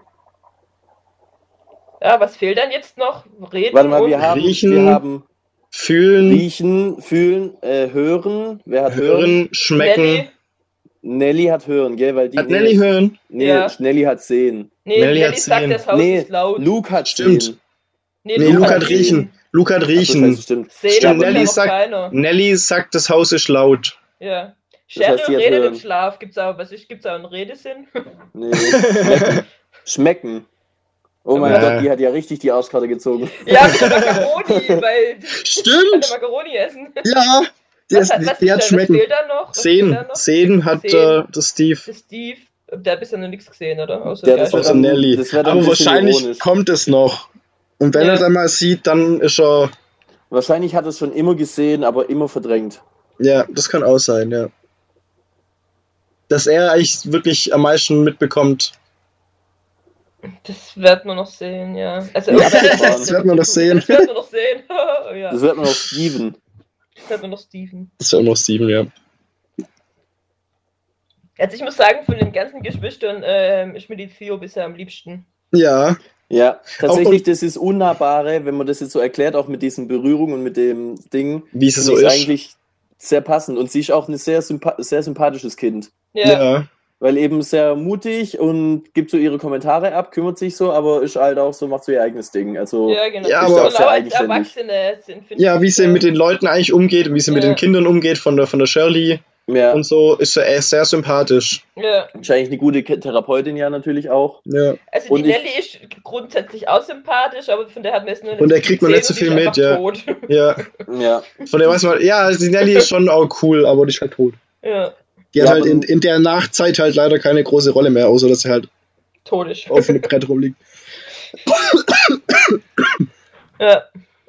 Ja, was fehlt dann jetzt noch? Reden Warte mal, und wir haben Fühlen, riechen, fühlen, hören. Wer hat hören? hören, schmecken. Nelly. Nelly hat hören, gell? Weil die, Hat Nelly hören? Nee, Ja. Nelly hat sehen. Nee, Nelly Nelly hat sagt, sehen. das Haus Nee, ist laut. Luke hat Stimmt. sehen. Nee, Luke hat sehen. riechen. Luke hat Ach so, riechen. scheiße, stimmt. Sehen Stimmt, aber Nelly noch sagt- keiner. Nelly sagt, das Haus ist laut. Ja. Das heißt, Cheryl die hat redet hören. im Schlaf. Gibt's auch einen Redesinn? Nee, schmecken. Schmecken. Oh mein Ja. Gott, die hat ja richtig die Arschkarte gezogen. Ja, mit der Macaroni, weil die kann Stimmt! Macaroni essen. Ja! Was Die hat schmecken. fehlt da noch? Was fehlt Sehen. da noch? Sehen hat Sehen. der Steve. Der Steve, der hat bisher noch nichts gesehen, oder? Außer Ja, das Geister. Außer dann- Nelly. das wär dann Aber ein bisschen wahrscheinlich ironisch. kommt es noch. Und wenn Ja. er dann mal sieht, dann ist er. Wahrscheinlich hat er es schon immer gesehen, aber immer verdrängt. Ja, das kann auch sein, ja. Dass er eigentlich wirklich am meisten mitbekommt. Das wird man noch sehen, ja. Also, Ja, das wird man noch sehen. Das wird man noch sehen. Ja. Das wird man auf Steven. Das wird man noch Steven. Das ist ja auch noch 7, ja. Also ich muss sagen, von den ganzen Geschwistern ist mir die Theo bisher am liebsten. Ja, Ja, tatsächlich, das ist Unnahbare, wenn man das jetzt so erklärt, auch mit diesen Berührungen und mit dem Ding. Wie es finde so ich's ist. eigentlich sehr passend. Und sie ist auch ein sehr sympathisches Kind. Ja. Weil eben sehr mutig und gibt so ihre Kommentare ab, kümmert sich so, aber ist halt auch so, macht so ihr eigenes Ding. Also Ja, genau. Ja, ist aber- auch Und sehr auch als eigenständig. Erwachsene sind, finde Ja, wie sie mit den Leuten eigentlich umgeht und wie sie mit Ja. den Kindern umgeht von der Shirley Ja, und so, ist sie sehr sympathisch. Ja. wahrscheinlich eine gute Therapeutin ja natürlich auch. Ja. Also Und die ich- Nelly ist grundsätzlich auch sympathisch, aber von der hat man jetzt nur Von der kriegt man nicht so gesehen viel und die ist mit, einfach tot. Ja. Ja, Von der weiß man, ja, also die Nelly ist schon auch cool, aber die ist halt tot. Ja, Die Ja, hat halt aber- in der Nachzeit halt leider keine große Rolle mehr, außer dass sie halt tot ist. auf einem Brett rumliegt. Ja.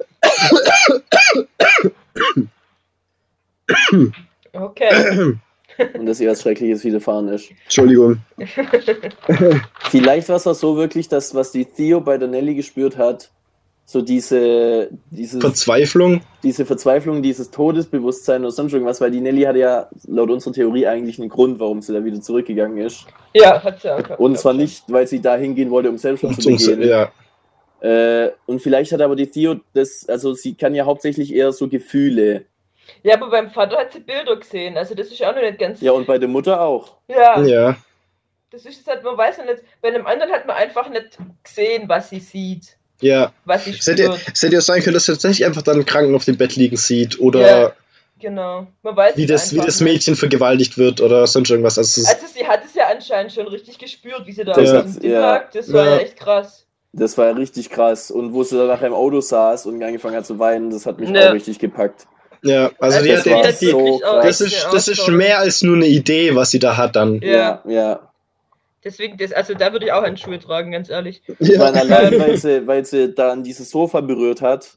Okay. und dass ihr was Schreckliches widerfahren ist. Entschuldigung. Vielleicht war es auch so wirklich, dass was die Theo bei der Nelly gespürt hat, so diese Verzweiflung. Verzweiflung, dieses Todesbewusstsein oder sonst irgendwas, weil die Nelly hatte ja laut unserer Theorie eigentlich einen Grund, warum sie da wieder zurückgegangen ist. Ja, hat sie auch gehabt. Und zwar nicht, weil sie da hingehen wollte, um Selbstmord zu Zum- begehen. Ja. Und vielleicht hat aber die Theo das, also sie kann ja hauptsächlich eher so Gefühle. Ja, aber beim Vater hat sie Bilder gesehen, also das ist auch noch nicht ganz... Ja, und bei der Mutter auch. Ja, Ja. das ist es halt, man weiß ja nicht, bei einem anderen hat man einfach nicht gesehen, was sie sieht, Ja. was sie Es hätte spürt. ja sein können, dass er tatsächlich einfach dann kranken auf dem Bett liegen sieht oder Ja. Genau, man weiß wie es das einfach nicht. Mädchen vergewaltigt wird oder sonst irgendwas. Also, es ist, Also sie hat es ja anscheinend schon richtig gespürt, wie sie da Das auf hat- diesem Ding ja. lag, das war Ja. ja echt krass. Das war ja richtig krass. Und wo sie dann nachher im Auto saß und angefangen hat zu weinen, das hat mich Ja. auch richtig gepackt. ja, also die das hat war die, so wirklich auch krass. das echt ist, eine das ist Ausdauer. mehr als nur eine Idee, was sie da hat dann. Ja. Ja. Deswegen, also da würde ich auch Handschuhe tragen, ganz ehrlich. Ich meine, allein, weil sie da an dieses Sofa berührt hat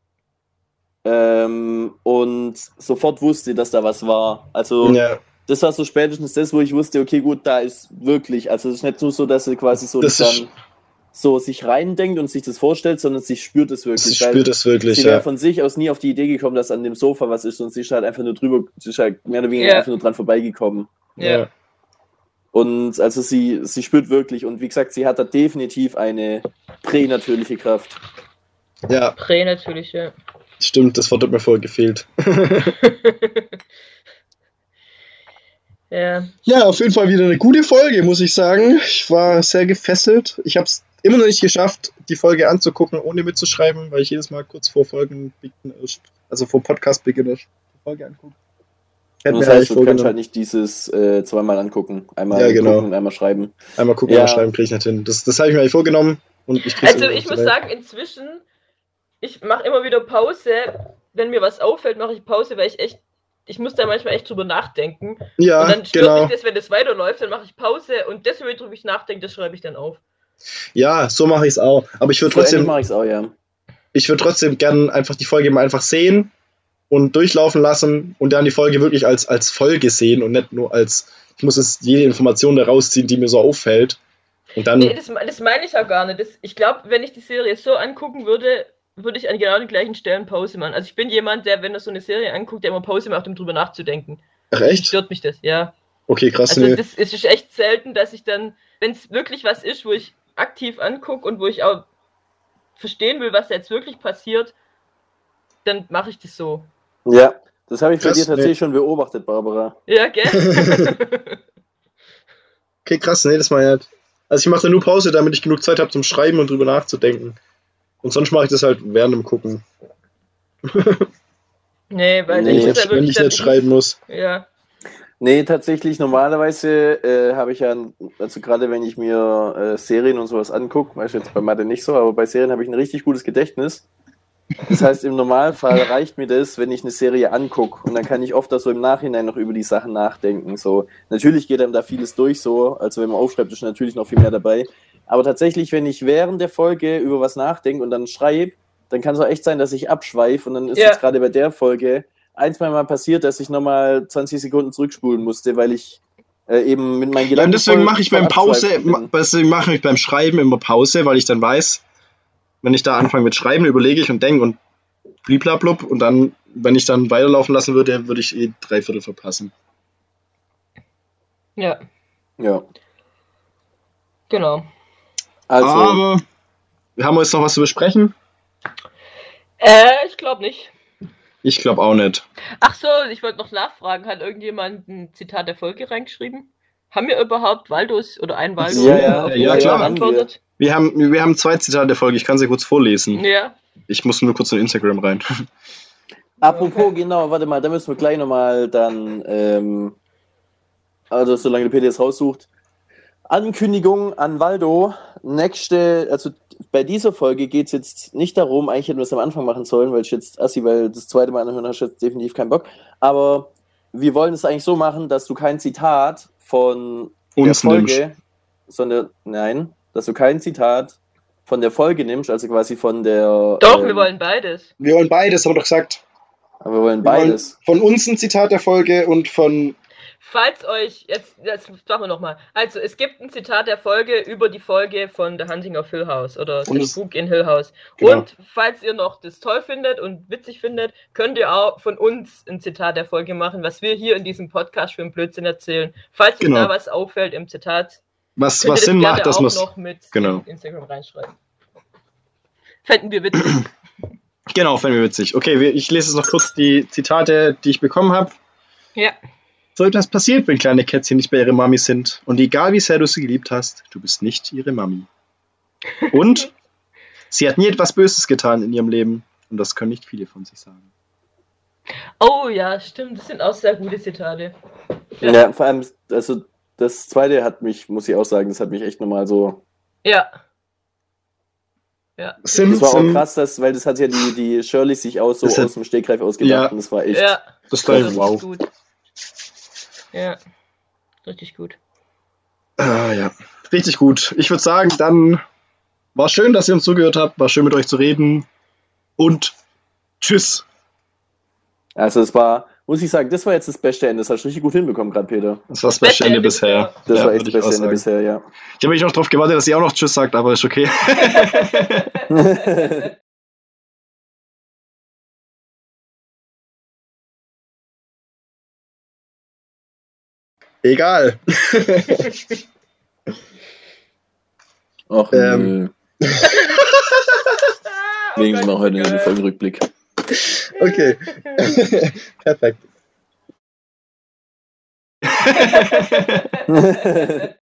und sofort wusste, dass da was war. Also Ja, das war so spätestens das, wo ich wusste, okay, gut, da ist wirklich, also es ist nicht nur so, dass sie quasi so Das das ist- dann so sich reindenkt und sich das vorstellt, sondern sie spürt es wirklich. sie spürt es wirklich, sie wäre ja. von sich aus nie auf die Idee gekommen, dass an dem Sofa was ist und sie ist halt einfach nur drüber, sie ist halt mehr oder weniger Ja. einfach nur dran vorbeigekommen. Ja. Und also sie spürt wirklich und wie gesagt, sie hat da definitiv eine pränatürliche Kraft. Ja, Prä natürlich, ja. stimmt, das Wort hat mir vorher gefehlt. Ja. Ja, auf jeden Fall wieder eine gute Folge, muss ich sagen. Ich war sehr gefesselt. Ich habe es immer noch nicht geschafft, die Folge anzugucken, ohne mitzuschreiben, weil ich jedes Mal kurz vor Folgenbeginn erst, also vor Podcastbeginn erst die Folge angucke. Hätte Und mir das heißt, eigentlich du kannst vorgenommen. halt nicht dieses zweimal angucken. Einmal Ja, genau. gucken und einmal schreiben. Einmal gucken, Ja. einmal schreiben, kriege ich nicht hin. Das habe ich mir eigentlich vorgenommen und ich krieg's Also irgendwie ich nicht muss hin. sagen, inzwischen, ich mache immer wieder Pause. Wenn mir was auffällt, mache ich Pause, weil ich muss da manchmal echt drüber nachdenken. Ja, Und dann stört genau. mich das, wenn das weiterläuft, dann mache ich Pause und das, worüber ich nachdenke, das schreibe ich dann auf. Ja, so mache ich es auch. Aber ich würde So ähnlich trotzdem, mache ich es auch, ja. gern einfach die Folge mal einfach sehen und durchlaufen lassen und dann die Folge wirklich als Folge sehen und nicht nur als, ich muss jetzt jede Information da rausziehen, die mir so auffällt. Und dann, Nee, das meine ich auch gar nicht. Ich glaube, wenn ich die Serie so angucken würde, würde ich an genau den gleichen Stellen Pause machen. Also ich bin jemand, der, wenn er so eine Serie anguckt, der immer Pause macht, um drüber nachzudenken. ach echt? Stört mich das, ja. Okay, krass. Also Nee. das ist echt selten, dass ich dann, wenn es wirklich was ist, wo ich aktiv angucke und wo ich auch verstehen will, was da jetzt wirklich passiert, dann mache ich das so. Ja, das habe ich bei Krass, dir tatsächlich schon beobachtet, Barbara. Ja, gell? Okay, krass, nee, das war ja. Also ich mache da nur Pause, damit ich genug Zeit habe zum Schreiben und drüber nachzudenken. Und sonst mache ich das halt während dem Gucken, Nee, weil Nee, wenn ich ich muss ja jetzt, wenn wirklich ich dann nicht schreiben muss. Ja. Nee, tatsächlich, normalerweise habe ich ja, also gerade wenn ich mir Serien und sowas angucke, weißt du jetzt bei Mathe nicht so, aber bei Serien habe ich ein richtig gutes Gedächtnis. Das heißt, im Normalfall reicht mir das, wenn ich eine Serie angucke und dann kann ich oft auch so im Nachhinein noch über die Sachen nachdenken. So, natürlich geht einem da vieles durch so, also wenn man aufschreibt, ist natürlich noch viel mehr dabei. Aber tatsächlich, wenn ich während der Folge über was nachdenke und dann schreibe, dann kann es auch echt sein, dass ich abschweife und dann ist Ja. jetzt gerade bei der Folge mal passiert, dass ich nochmal 20 Sekunden zurückspulen musste, weil ich eben mit meinen Ja, Gedanken und deswegen voll- mache ich voll beim Pause, abgeschweift bin. deswegen mache ich beim Schreiben immer Pause, weil ich dann weiß, wenn ich da anfange mit Schreiben, überlege ich und denke und bliblablub und dann, wenn ich dann weiterlaufen lassen würde, würde ich 3/4 verpassen. Ja, Ja, genau. also Aber Haben wir jetzt noch was zu besprechen? Ich glaube nicht. Ich glaube auch nicht. Ach so, ich wollte noch nachfragen. Hat irgendjemand ein Zitat der Folge reingeschrieben? Haben wir überhaupt Waldos oder ein Waldo Ja, klar. beantwortet? Wir haben 2 Zitate der Folge, ich kann sie kurz vorlesen. Ja. Ich muss nur kurz in Instagram rein. Apropos, genau, warte mal, da müssen wir gleich nochmal dann, also solange der Peter jetzt raussucht, Ankündigung an Waldo. Also bei dieser Folge geht es jetzt nicht darum, eigentlich hätten wir es am Anfang machen sollen, weil das zweite Mal anhören hast du jetzt definitiv keinen Bock. Aber wir wollen es eigentlich so machen, dass du kein Zitat von Uns der Folge, nimmst. dass du kein Zitat von der Folge nimmst, also quasi von der. Doch, wir wollen beides. Wir wollen beides, haben wir doch gesagt. Aber wir wollen beides. Von uns ein Zitat der Folge und von. Falls euch, jetzt machen wir nochmal. Also, es gibt ein Zitat der Folge über die Folge von The Hunting of Hill House oder The Spuk in Hill House. Genau. Und falls ihr noch das toll findet und witzig findet, könnt ihr auch von uns ein Zitat der Folge machen, was wir hier in diesem Podcast für einen Blödsinn erzählen. Falls euch da was auffällt im Zitat, Was könnt ihr Sinn das macht, dass gerne man auch noch mit genau. Instagram reinschreiben. Fänden wir witzig. Genau, fänden wir witzig. Okay, ich lese jetzt noch kurz die Zitate, die ich bekommen habe. Ja. So etwas passiert, wenn kleine Kätzchen nicht bei ihrer Mami sind. Und egal wie sehr du sie geliebt hast, du bist nicht ihre Mami. Und sie hat nie etwas Böses getan in ihrem Leben. Und das können nicht viele von sich sagen. Oh ja, stimmt. Das sind auch sehr gute Zitate. Ja, vor allem, also das zweite muss ich auch sagen, das hat mich echt nochmal so. Ja. Ja. Das war auch krass, weil das hat ja die Shirley sich aus dem Stegreif ausgedacht. Ja. Und das war echt. Ja. Das war wow. Gut. Ja. Richtig gut. Ja, richtig gut. Ich würde sagen, dann war schön, dass ihr uns zugehört habt. War schön mit euch zu reden. Und tschüss. Also es war, muss ich sagen, das war jetzt das beste Ende. Das hast du richtig gut hinbekommen gerade, Peter. Das war das beste Ende bisher. Das war echt das beste Ende bisher, ja. Ich habe mich noch darauf gewartet, dass ihr auch noch tschüss sagt, aber ist okay. Egal. Ach, nö. Wegen wir heute einen Folgenrückblick. Okay. Perfekt.